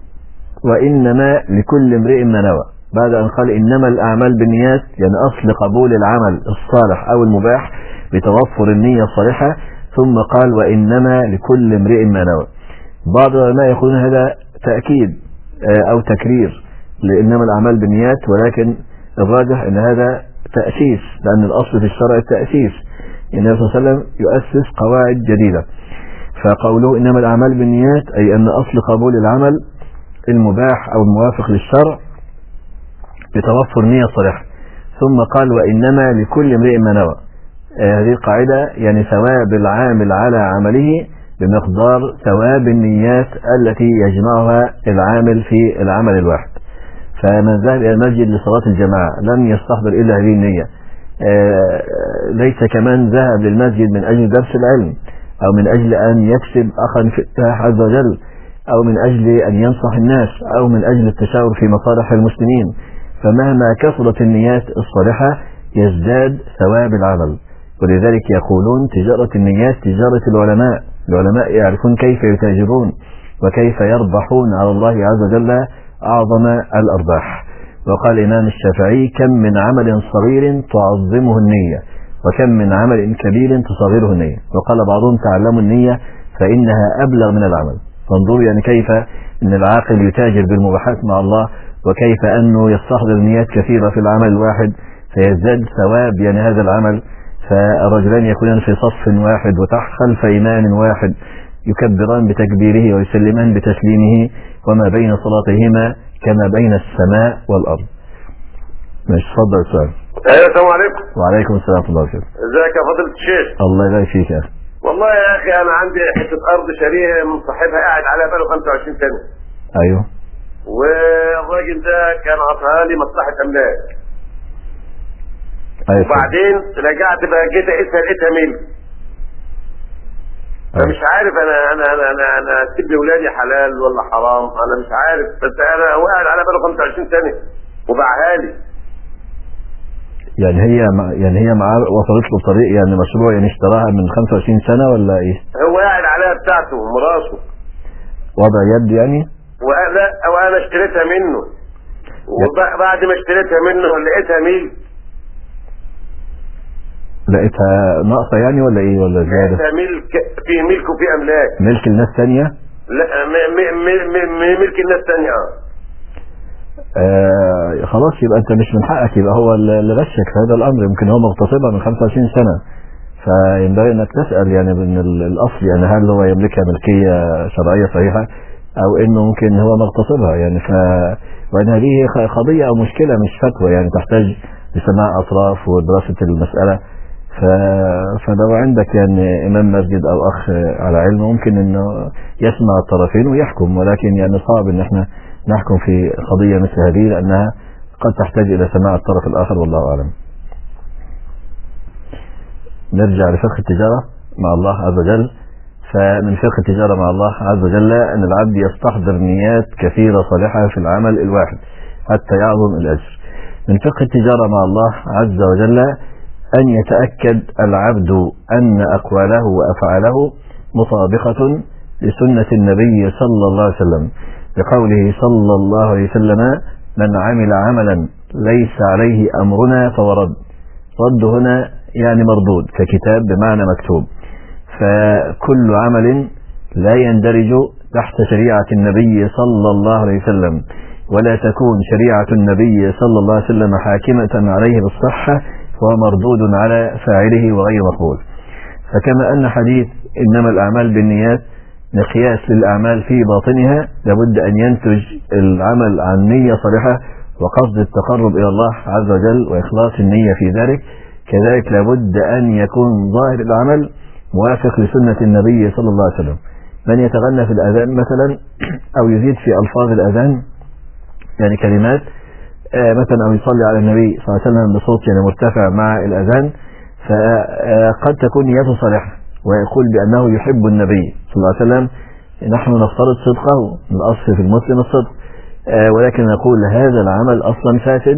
وإنما لكل امرئ ما نوى. بعد أن قال إنما الأعمال بالنيات، يعني أصل قبول العمل الصالح أو المباح بتوفر النية الصالحة، ثم قال وإنما لكل امرئ ما نوى. بعض العلماء يقولون هذا تأكيد أو تكرير لإنما الأعمال بالنيات، ولكن الراجح أن هذا تأسيس، لأن الأصل في الشرع التأسيس. النبي صلى الله عليه وسلم يؤسس قواعد جديدة، فقوله إنما الأعمال بالنيات أي أن أصل قبول العمل المباح أو الموافق للشرع بتوفر نية صالحة. ثم قال وإنما لكل امرئ ما نوى. هذه القاعدة يعني ثواب العامل على عمله بمقدار ثواب النيات التي يجمعها العامل في العمل الواحد. فمن ذهب إلى المسجد لصلاة الجماعة لم يستحضر إلا هذه النية، ليس كمان ذهب للمسجد من أجل درس العلم أو من أجل أن يكسب أخا في الله عز وجل أو من أجل أن ينصح الناس أو من أجل التشاور في مصالح المسلمين، فمهما كثرت النيات الصالحة يزداد ثواب العمل. ولذلك يقولون تجارة النيات تجارة العلماء. العلماء يعرفون كيف يتاجرون وكيف يربحون على الله عز وجل أعظم الأرباح. وقال الإمام الشافعي: كم من عمل صغير تعظمه النية وكم من عمل كبير تصغره النية. وقال بعضهم: تعلموا النية فإنها أبلغ من العمل. فانظروا يعني كيف أن العاقل يتاجر بالمباحات مع الله، وكيف أنه يستحضر نيات كثيرة في العمل الواحد فيزداد ثواب يعني هذا العمل. فالرجلان يكونان في صف واحد وتحت خلف إمام واحد يكبران بتكبيره ويسلمان بتسليمه، وما بين صلاتهما كما بين السماء والأرض. ماشي، اتفضل السؤال. ايوه، السلام عليكم. وعليكم السلام ورحمة الله وبركاته. ازيك يا فضيلة الشيخ؟ الله يبارك فيك يا اخي. والله يا اخي انا عندي حته ارض شاريها من صاحبها قاعد عليها بقاله خمسة وعشرين سنه. ايوه. والراجل ده كان عطاها لي مصلحه املاك. ايوه. وبعدين رجعت بقى كده اسمها لقيتها ملك. انا مش عارف انا انا انا انا انا اسيب لاولادي حلال ولا حرام، انا مش عارف، بس انا قاعد عليها بقاله خمسة وعشرين سنه وباعها لي. يعني هي يعني هي معاه وصلت له طريق يعني مشروع، يعني اشتراها من خمسة وعشرين سنة ولا ايه؟ هو قاعد عليها بتاعته مراسه. وضع يد يعني؟ ولا او انا اشتريتها منه، وبعد ما اشتريتها منه لقيتها ملك. لقيتها ناقصة يعني ولا ايه ولا زيادة؟ لقيتها ملك، في ملك وفي املاك. ملك الناس ثانية؟ لا م م م م ملك الناس ثانية. اه آه خلاص، يبقى انت مش من حقك، يبقى هو اللي غشك في هذا الامر. يمكن هو مغتصبها من خمسة وعشرين سنة، فينبغي انك تسأل يعني من الاصل يعني هل هو يملكها ملكية شرعية صحيحة او انه ممكن هو مغتصبها يعني. ف وان هذه قضية او مشكلة مش فتوى، يعني تحتاج لسماع اطراف ودراسة المسألة. ف... فلو عندك يعني امام مسجد او اخ على علم ممكن انه يسمع الطرفين ويحكم، ولكن يعني صعب ان احنا نحكم في قضية مثل هذه لأنها قد تحتاج إلى سماع الطرف الآخر، والله أعلم. نرجع لفقه التجارة مع الله عز وجل. فمن فقه التجارة مع الله عز وجل أن العبد يستحضر نيات كثيرة صالحة في العمل الواحد حتى يعظم الأجر. من فقه التجارة مع الله عز وجل أن يتأكد العبد أن أقواله وأفعاله مطابقة لسنة النبي صلى الله عليه وسلم، بقوله صلى الله عليه وسلم: من عمل عملا ليس عليه أمرنا فهو رد. رد هنا يعني مردود، ككتاب بمعنى مكتوب. فكل عمل لا يندرج تحت شريعة النبي صلى الله عليه وسلم ولا تكون شريعة النبي صلى الله عليه وسلم حاكمة عليه بالصحة فهو مردود على فاعله وغير مقبول. فكما أن حديث إنما الأعمال بالنيات مقياس للأعمال في باطنها، لابد أن ينتج العمل عن نية صالحة وقصد التقرب إلى الله عز وجل وإخلاص النية في ذلك. كذلك لابد أن يكون ظاهر العمل موافق لسنة النبي صلى الله عليه وسلم. من يتغنى في الأذان مثلا أو يزيد في ألفاظ الأذان يعني كلمات آه مثلا، أو يصلي على النبي صلى الله عليه وسلم بصوت يعني مرتفع مع الأذان، فقد تكون نيته صالحة ويقول بأنه يحب النبي صلى الله عليه وسلم. نحن نفترض صدقه، الأصل في المسلم الصدق، آه ولكن نقول هذا العمل أصلا فاسد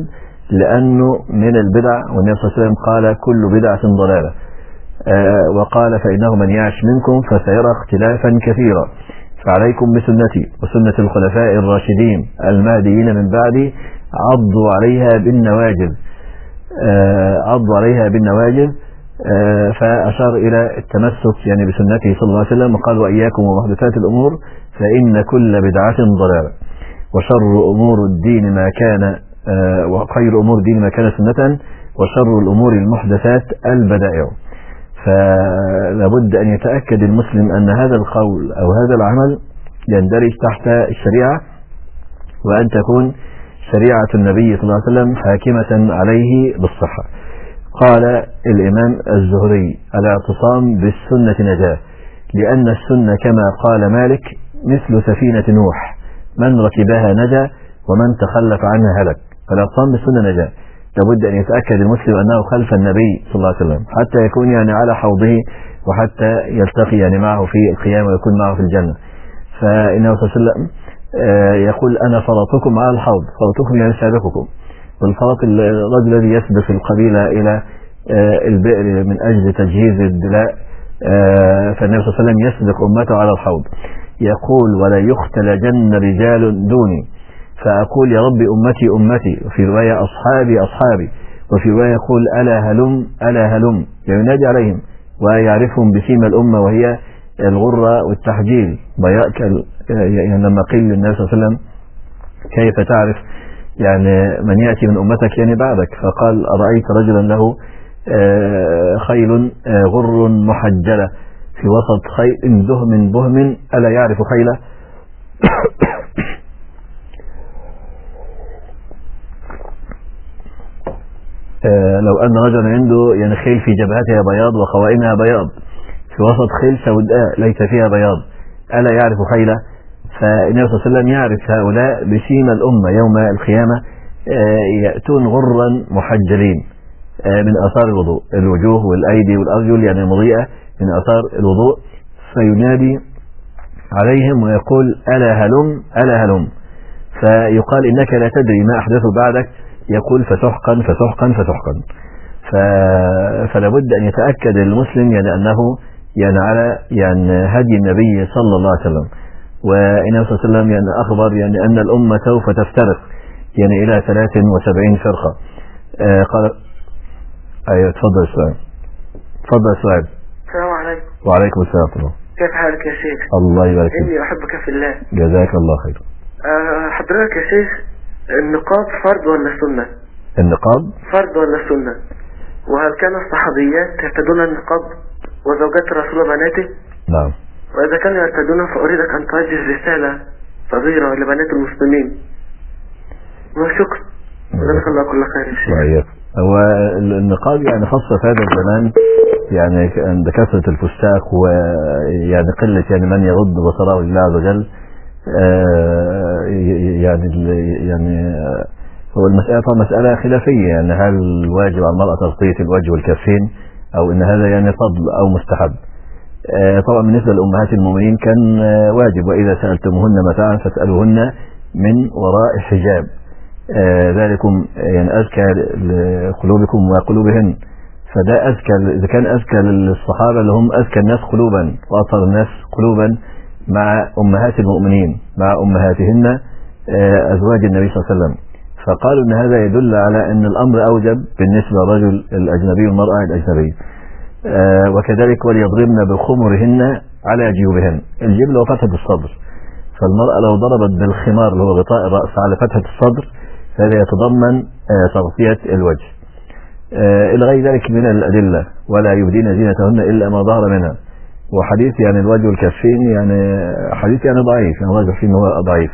لأنه من البدع، والنبي صلى الله عليه وسلم قال كل بدعة ضلالة، آه وقال فإنه من يعش منكم فسيرى اختلافا كثيرا، فعليكم بسنتي وسنة الخلفاء الراشدين المهديين من بعدي عضوا عليها بالنواجذ، آه عضوا عليها بالنواجذ. آه فأشار إلى التمسك يعني بسنته صلى الله عليه وسلم، وقال وإياكم ومحدثات الأمور فإن كل بدعة ضلالة، وشر أمور الدين ما كان آه وخير أمور الدين ما كان سنة، وشر الأمور المحدثات البدائع. فلابد أن يتأكد المسلم أن هذا القول أو هذا العمل يندرج تحت الشريعة، وأن تكون شريعة النبي صلى الله عليه وسلم حاكمة عليه بالصحة. قال الإمام الزهري الاعتصام بالسنة نجاة، لأن السنة كما قال مالك مثل سفينة نوح، من ركبها نجا ومن تخلف عنها هلك. فالاعتصام بالسنة نجاة، لابد أن يتأكد المسلم أنه خلف النبي صلى الله عليه وسلم حتى يكون يعني على حوضه، وحتى يلتقي يعني معه في القيامة ويكون معه في الجنة. فإنه صلى الله عليه وسلم يقول أنا فرطكم على الحوض، فرطكم يعني سابقكم، والفرط الرجل الذي يسبق القبيلة إلى البئر من أجل تجهيز الدلاء، فالنبي صلى الله عليه وسلم يسبق أمته على الحوض. يقول ولا يختلجن رجال دوني، فأقول يا رب أمتي أمتي، وفي رواية أصحابي أصحابي، وفي رواية يقول ألا هلم ألا هلم، ينادي عليهم ويعرفهم بسيمة الأمة وهي الغرة والتحجيل. يعني لما قيل للنبي صلى الله عليه وسلم كيف تعرف يعني من يأتي من أمتك يعني بعدك، فقال أرأيت رجلا له خيل غر محجلة في وسط خيل دهم بهم ألا يعرف خيله. لو أن رجلا عنده يعني خيل في جبهتها بياض وقوائمها بياض في وسط خيل سوداء ليس فيها بياض ألا يعرف خيله. فالنبي صلى الله عليه وسلم يعرف هؤلاء بسيما الأمة يوم القيامة، يأتون غرا محجلين من آثار الوضوء، الوجوه والأيدي والأرجل يعني مضيئة من آثار الوضوء، فينادي عليهم ويقول ألا هلم ألا هلم، فيقال إنك لا تدري ما أحدثوا بعدك، يقول فسحقا فسحقا فسحقا. فلا بد أن يتأكد المسلم يعني أنه يعني على يعني هدي النبي صلى الله عليه وسلم. والنبي صلى الله عليه وسلم يعني أخبر يعني أن الأمة سوف تفترق يعني إلى ثلاث وسبعين فرقة. آه قال أيوة تفضل السؤال. تفضل السؤال. السلام عليكم. وعليكم السلام ورحمة الله. كيف حالك يا شيخ؟ الله يبارك فيك. إني أحبك في الله. جزاك الله خير. أه حضرتك يا شيخ، النقاب فرض ولا سنة؟ النقاب فرض ولا سنة؟ وهل كان الصحابيات يرتدون النقاب وزوجات الرسول وبناته؟ نعم. وإذا كانوا يرتدون فأريدك أن توجه رسالة صغيرة لبنات المسلمين. وشكرا. جزاك الله كل خير يا شيخ. هو النقاب يعني خاصة في هذا الزمان يعني عند كثرة الفساق ويعني قلة يعني من يرد بصره لله عز وجل. آه يعني يعني هو المسألة مسألة خلافية، يعني هل واجب على المرأة تغطية الوجه والكفين أو إن هذا يعني فضل أو مستحب. آه طبعا بالنسبة لأمهات المؤمنين كان آه واجب، وإذا سألتموهن متاعا فاسألوهن من وراء حجاب، آه ذلكم يعني أزكى لقلوبكم وقلوبهن. فده أزكى، إذا كان أزكى للصحابة اللي هم أزكى الناس قلوبا وأطهر الناس قلوبا مع أمهات المؤمنين مع أمهاتهن آه أزواج النبي صلى الله عليه وسلم، فقالوا أن هذا يدل على أن الأمر أوجب بالنسبة للرجل الأجنبي والمرأة الأجنبية. آه وكذلك وليضربن بخمرهن على جيوبهن، الجيب اللي هو فتحة الصدر، فالمرأة لو ضربت بالخمار اللي هو غطاء الرأس على فتحة الصدر فهذا يتضمن آه تغطية الوجه. آه إلى غير ذلك من الأدلة، ولا يبدين زينتهن إلا ما ظهر منها. وحديث يعني الوجه والكفين يعني حديث يعني ضعيف، يعني الوجه والكفين هو ضعيف.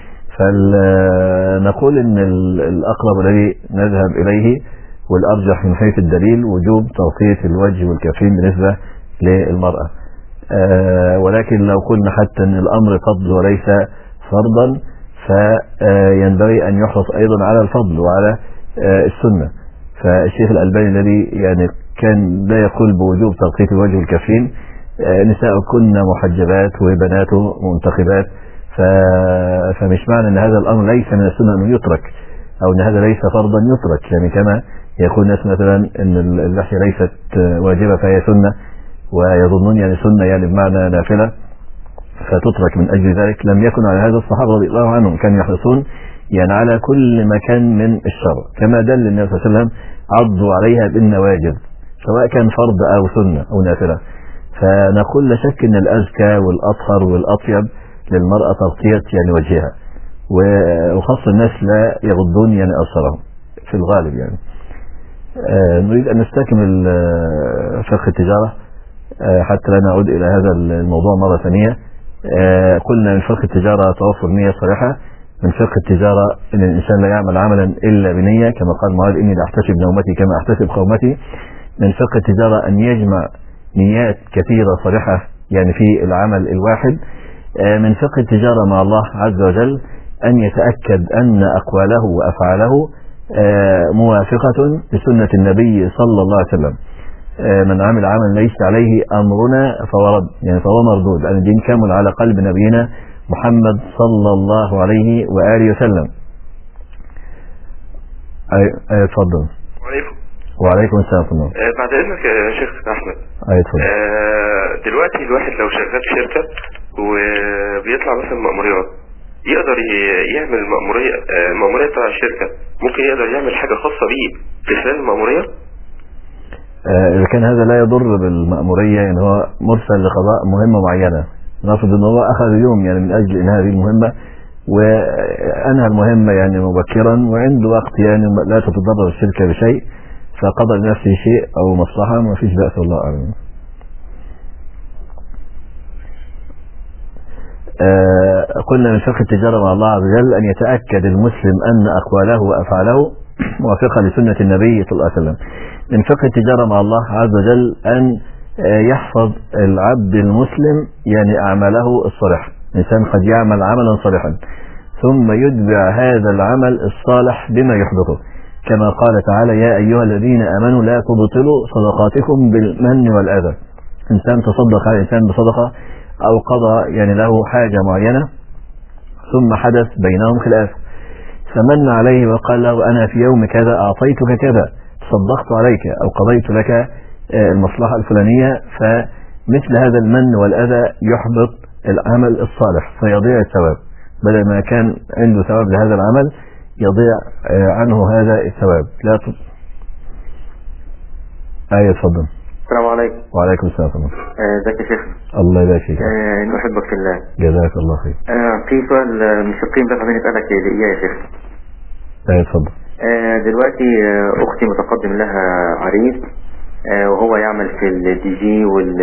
فنقول ان الأقرب الذي نذهب إليه والأرجح من حيث الدليل وجوب تغطية الوجه والكفين بالنسبة للمرأة. آه ولكن لو قلنا حتى ان الأمر فضل وليس فرضا فينبغي أن يحرص أيضا على الفضل وعلى آه السنة. فالشيخ الألباني الذي يعني كان لا يقول بوجوب تغطية الوجه والكفين، آه نساء كن محجبات وبناته منتخبات، فمش معنى ان هذا الامر ليس من السنة انه يترك أو أن هذا ليس فرضا يترك، يعني كما يقول الناس مثلا أن اللحية ليست واجبة فهي سنة، ويظنون يعني سنة يعني بمعنى نافلة فتترك من أجل ذلك. لم يكن على هذا الصحابة رضي الله عنهم، كانوا يحرصون يعني على كل مكان من الشرع، كما دل النبي صلى الله عليه وسلم عضوا عليها بالنواجذ سواء كان فرض أو سنة أو نافلة. فنقول لا شك أن الأزكى والأطهر والأطيب للمرأة تغطية يعني وجهها، وخاصة الناس لا يغضون يعني أبصارهم في الغالب. يعني آه نريد أن نستكمل آه فقه التجارة آه حتى لا نعود إلى هذا الموضوع مرة ثانية. آه قلنا من فقه التجارة توفر نية صالحة، من فقه التجارة أن الإنسان لا يعمل عملا إلا بنية، كما قال معاذ إني لا أحتسب نومتي كما أحتسب قومتي. من فقه التجارة أن يجمع نيات كثيرة صالحة يعني في العمل الواحد. آه من فقه التجارة مع الله عز وجل أن يتأكد أن أقواله وأفعاله آه موافقة لسنة النبي صلى الله عليه وسلم. آه من عمل عملا ليس عليه أمرنا فهو رد، يعني فهو مردود، لأن الدين كامل على قلب نبينا محمد صلى الله عليه وآله وسلم. أي اتفضل. وعليكم وعليكم السلام ورحمة الله. آه بعد إذنك يا شيخ أحمد. أي اتفضل. آه دلوقتي الواحد لو شغال في شركة وبيطلع مثلا مأموريات، يقدر يعمل المأمورية المأمورية بتاع الشركة، ممكن يقدر يعمل حاجة خاصة بيه في خلال المأمورية؟ آه إذا كان هذا لا يضر بالمأمورية، يعني هو مرسل لقضاء مهمة معينة، نقصد أنه هو أخذ يوم يعني من أجل إنهاء هذه المهمة وأنهى المهمة يعني مبكرا وعنده وقت يعني لا تتضرر الشركة بشيء، فقضى لنفسه شيء أو مصلحة ما فيش بأس والله أعلم. آه قلنا من فقه التجارة مع الله عز وجل أن يتأكد المسلم أن أقواله وأفعاله موافقة لسنة النبي صلى الله عليه وسلم. من فقه التجارة مع الله عز وجل أن آه يحفظ العبد المسلم يعني أعماله الصالحة. الإنسان قد يعمل عملا صالحا ثم يتبع هذا العمل الصالح بما يحبطه، كما قال تعالى يا أيها الذين آمنوا لا تبطلوا صدقاتكم بالمن والأذى. إنسان تصدق على إنسان بصدقة أو قضى يعني له حاجة معينة ثم حدث بينهم خلاف، فمن عليه وقال له أنا في يوم كذا أعطيتك كذا، تصدقت عليك أو قضيت لك المصلحة الفلانية، فمثل هذا المن والأذى يحبط العمل الصالح فيضيع الثواب، بدل ما كان عنده ثواب لهذا العمل يضيع عنه هذا الثواب. لا ت... آية تفضل. السلام عليكم. وعليكم السلام ورحمة الله. ازيك يا شيخ؟ الله يبارك فيك. آه نحبك في الله. جزاك الله خير. آه في سؤال من شقين بس عايزين نسألك اياه يا شيخ. ايوه اتفضل. آه دلوقتي آه اختي متقدم لها عريس آه وهو يعمل في الدي جي وال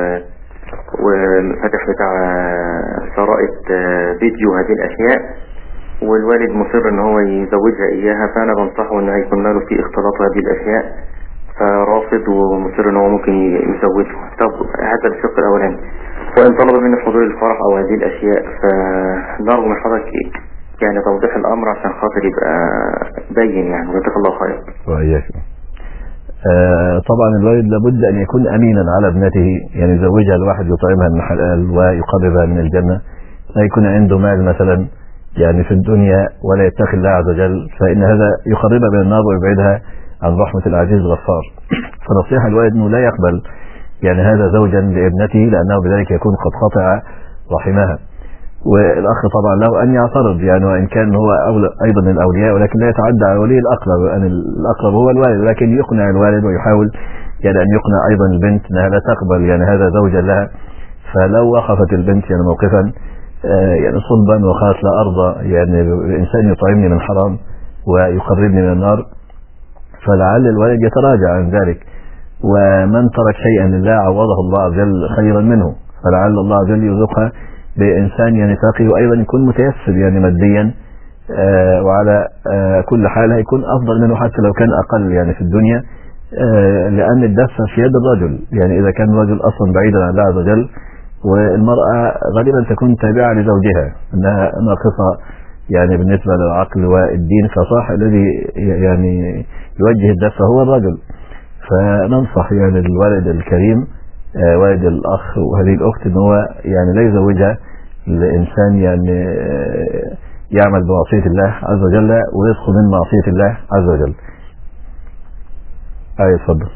وفتح بتاع شرائط آه فيديو هذه الاشياء، والوالد مصر ان هو يزوجها اياها، فانا بنصحه ان هيكون له في اختلاط هذه الاشياء، فرافض ومصر ان هو ممكن يزوجه. طب هذا الشق الاولاني، وان طلب مني حضور الفرح او هذه الاشياء فنرجو من حضرتك يعني توضيح الامر عشان خاطر يبقى باين يعني. جزاك الله خير. واياك. آه طبعا الوالد لابد ان يكون امينا على ابنته، يعني يزوجها لواحد يطعمها من حلال ويقربها من الجنه، لا يكون عنده مال مثلا يعني في الدنيا ولا يتقي الله عز وجل، فان هذا يقربها من النار ويبعدها عن رحمة العزيز الغفار. فنصيحة الوالد انه لا يقبل يعني هذا زوجا لابنته، لانه بذلك يكون قد قطع رحمها. والاخ طبعا له ان يعترض يعني، وان كان هو ايضا من الاولياء، ولكن لا يتعدى على ولي الاقرب، ان الاقرب هو الوالد، لكن يقنع الوالد ويحاول يعني ان يقنع ايضا البنت انها لا تقبل يعني هذا زوجا لها. فلو وقفت البنت يعني موقفا آه يعني صلبا وقالت لا ارضى يعني الانسان يطعمني من حرام ويقربني من النار، فلعل الوالد يتراجع عن ذلك. ومن ترك شيئا لله عوضه الله عز وجل خيرا منه، فلعل الله عز وجل يرزقها بإنسان يعني تقي وأيضا يكون متيسر يعني ماديا، آه وعلى آه كل حال هيكون أفضل منه حتى لو كان أقل يعني في الدنيا، آه لأن الدفع في يد الرجل، يعني إذا كان الرجل أصلا بعيدا عن الله عز وجل، والمرأة غالبا تكون تابعة لزوجها، أنها ناقصة يعني بالنسبة للعقل والدين، فصح الذي يعني يوجه الدفع هو الرجل. فننصح يعني الوالد الكريم آه والد الأخ وهذه الأخت ان هو يعني لا يزوجها لإنسان يعني آه يعمل بمعصية الله عز وجل ويدخل من معصية الله عز وجل. أي تفضل.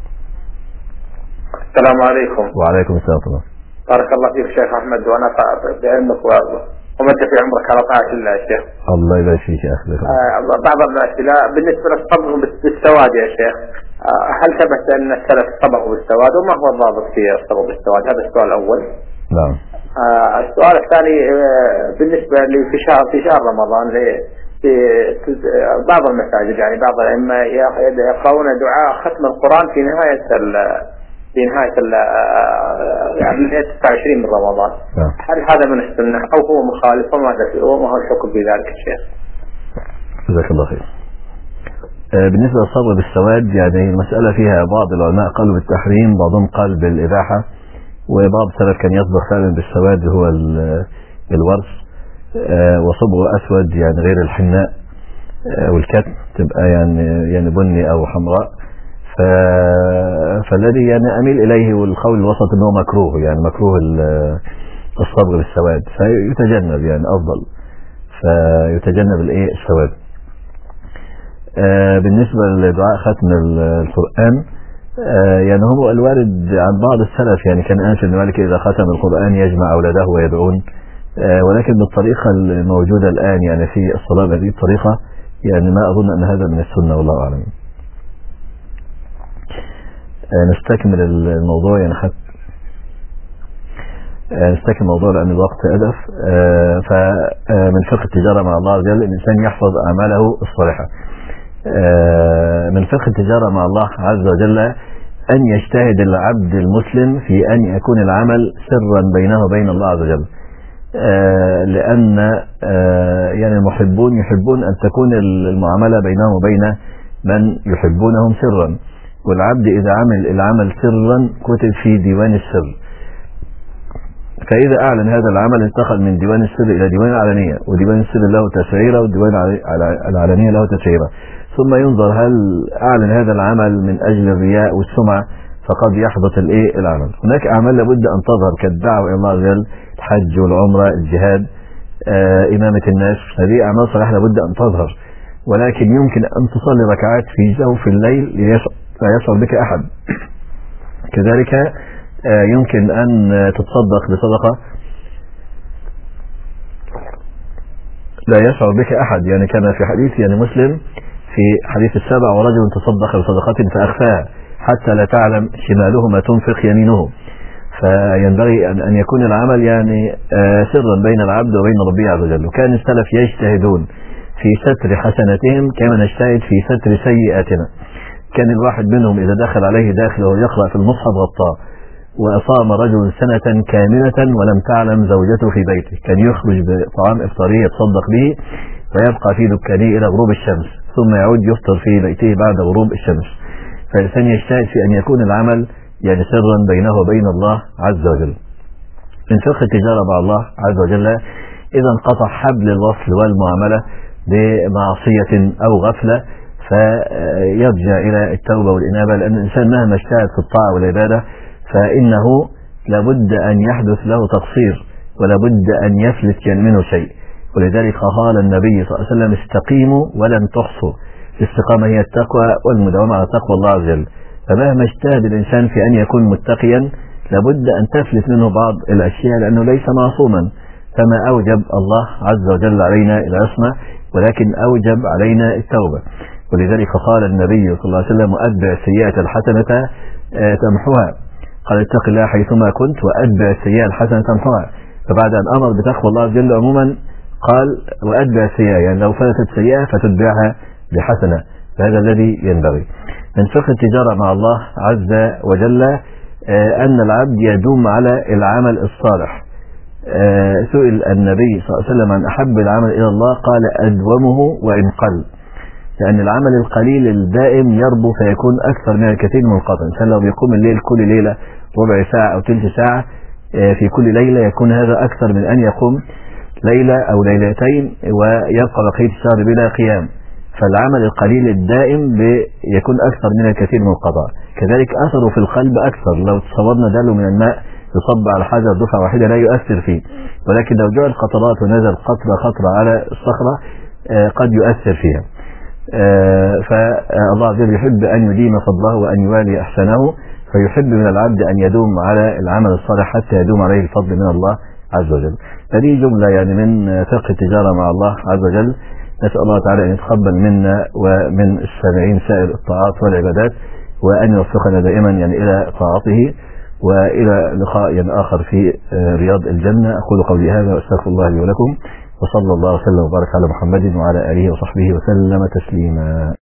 السلام عليكم. وعليكم السلام ورحمة الله. بارك الله فيك شيخ أحمد، وأنا بعلمك ومد في عمرك على طاعة الله يا شيخ. الله يبارك فيك يا أخي. آه بعض الأسئلة بالنسبة للصبغ بالسواد يا شيخ، آه هل ثبت أن السلف صبغوا بالسواد، وما هو الضابط في الصبغ بالسواد؟ هذا السؤال الأول. نعم. آه السؤال الثاني آه بالنسبة لي في شهر في شهر رمضان في بعض المساجد يعني بعض الأئمة يقرؤون دعاء ختم القرآن في نهاية في نهاية يعني تسعة وعشرين من رمضان. هل هذا من السنة أو هو مخالف، وماذا وما هو الحكم بذلك الشيخ؟ جزاك الله خير. بالنسبة للصبغ بالسواد يعني المسألة فيها بعض العلماء قالوا بالتحريم، بعضهم قال بالإباحة، وبعض السلف كان يصبغ فعلا بالسواد هو الورث، وصبغ أسود يعني غير الحناء والكتم تبقى يعني يعني بني أو حمراء. ف... فالذي يعني أميل إليه والقول الوسط أنه مكروه، يعني مكروه الصبغ بالسواد، فيتجنب يعني أفضل، فيتجنب الإيه السواد. آه بالنسبة لدعاء ختم القرآن، آه يعني هو الوارد عن بعض السلف، يعني كان أنس بن مالك إذا ختم القرآن يجمع أولاده ويدعون، آه ولكن بالطريقة الموجودة الآن يعني في الصلاة بهذه الطريقة يعني ما أظن أن هذا من السنة والله أعلم. آه نستكمل الموضوع يعني حتى آه نستكمل الموضوع لأن الوقت أدف. آه فمن فقه التجارة مع الله عز وجل الإنسان يحفظ أعماله الصالحة. آه من فقه التجارة مع الله عز وجل أن يجتهد العبد المسلم في أن يكون العمل سرا بينه وبين الله عز وجل، آه لأن آه يعني المحبون يحبون أن تكون المعاملة بينهم وبين من يحبونهم سرا، والعبد إذا عمل العمل سرا كتب في ديوان السر، فإذا أعلن هذا العمل انتقل من ديوان السر إلى ديوان العلانية، وديوان السر له تسعيرة وديوان العلانية له تسعيرة، ثم ينظر هل أعلن هذا العمل من أجل الرياء والسمعة فقد يحبط الإيه العمل. هناك أعمال لابد أن تظهر كالدعوة إلى الله عز وجل، الحج والعمرة، الجهاد، آه، إمامة الناس، هذه أعمال صالحة لابد أن تظهر، ولكن يمكن أن تصلي ركعات في جوف الليل لا يشعر بك أحد. كذلك آه، يمكن أن تتصدق بصدقة لا يشعر بك أحد، يعني كما في حديث يعني مسلم في حديث السابع، ورجل تصدق بصدقة فأخفاها حتى لا تعلم شماله ما تنفق يمينه. فينبغي أن يكون العمل يعني آه سرا بين العبد وبين ربه عز وجل. وكان السلف يجتهدون في ستر حسناتهم كما نجتهد في ستر سيئاتنا. كان الواحد منهم إذا دخل عليه داخل وهو يقرأ في المصحف غطاه، وأصام رجل سنة كاملة ولم تعلم زوجته في بيته، كان يخرج بطعام إفطاري يتصدق به ويبقى في دكانه إلى غروب الشمس، ثم يعود يفطر في بيته بعد غروب الشمس. فالإنسان يجتهد في أن يكون العمل يعني سرا بينه وبين الله عز وجل. من فقه التجارة مع الله عز وجل إذا انقطع حبل الوصل والمعاملة بمعصية أو غفلة فيرجع إلى التوبة والإنابة، لأن الإنسان مهما اجتهد في الطاعة والعبادة فإنه لابد أن يحدث له تقصير ولابد أن يفلت منه شيء. ولذلك قال النبي صلى الله عليه وسلم استقيموا ولن تحصوا. الاستقامة هي التقوى والمداومة على تقوى الله عز وجل. فمهما اجتهد الإنسان في أن يكون متقيا لابد أن تفلت منه بعض الأشياء لأنه ليس معصوما، فما أوجب الله عز وجل علينا العصمة ولكن أوجب علينا التوبة. ولذلك قال النبي صلى الله عليه وسلم وأتبع السيئة الحسنة تمحوها، قال اتق الله حيثما كنت وأتبع السيئة الحسنة تمحوها. فبعد أن أمر بتقوى الله عز وجل عموما قال وأتبع السيئة، يعني لو فاتت سيئة فتتبعها بحسنة، فهذا الذي ينبغي. من فقه التجارة مع الله عز وجل أن العبد يدوم على العمل الصالح. سئل النبي صلى الله عليه وسلم عن أحب العمل إلى الله قال أدومه وإن قل، لأن العمل القليل الدائم يربو فيكون أكثر من الكثير من القطع. الإنسان لو بيقوم الليل كل ليلة ربع ساعة أو تلت ساعة في كل ليلة يكون هذا أكثر من أن يقوم ليلة أو ليلتين ويبقى بقية الشهر بلا قيام. فالعمل القليل الدائم يكون أكثر من الكثير من القضاء. كذلك أثره في القلب أكثر. لو تصورنا دلو من الماء يصب على حجر دفعة واحدة لا يؤثر فيه، ولكن لو جاء القطرات ونزل قطرة قطرة على الصخرة قد يؤثر فيها. فالله عز وجل يحب أن يديم فضله وأن يوالي أحسنه، فيحب من العبد أن يدوم على العمل الصالح حتى يدوم عليه الفضل من الله عز وجل. هذه جملة يعني من فقه التجارة مع الله عز وجل. نسأل الله تعالى أن يتقبل منا ومن السامعين سائر الطاعات والعبادات، وأن يوفقنا دائما يعني إلى طاعته، وإلى لقاء يعني آخر في رياض الجنة. أقول قولي هذا وأستغفر الله لي ولكم، وصلى الله وسلم وبارك على محمد وعلى آله وصحبه وسلم تسليما.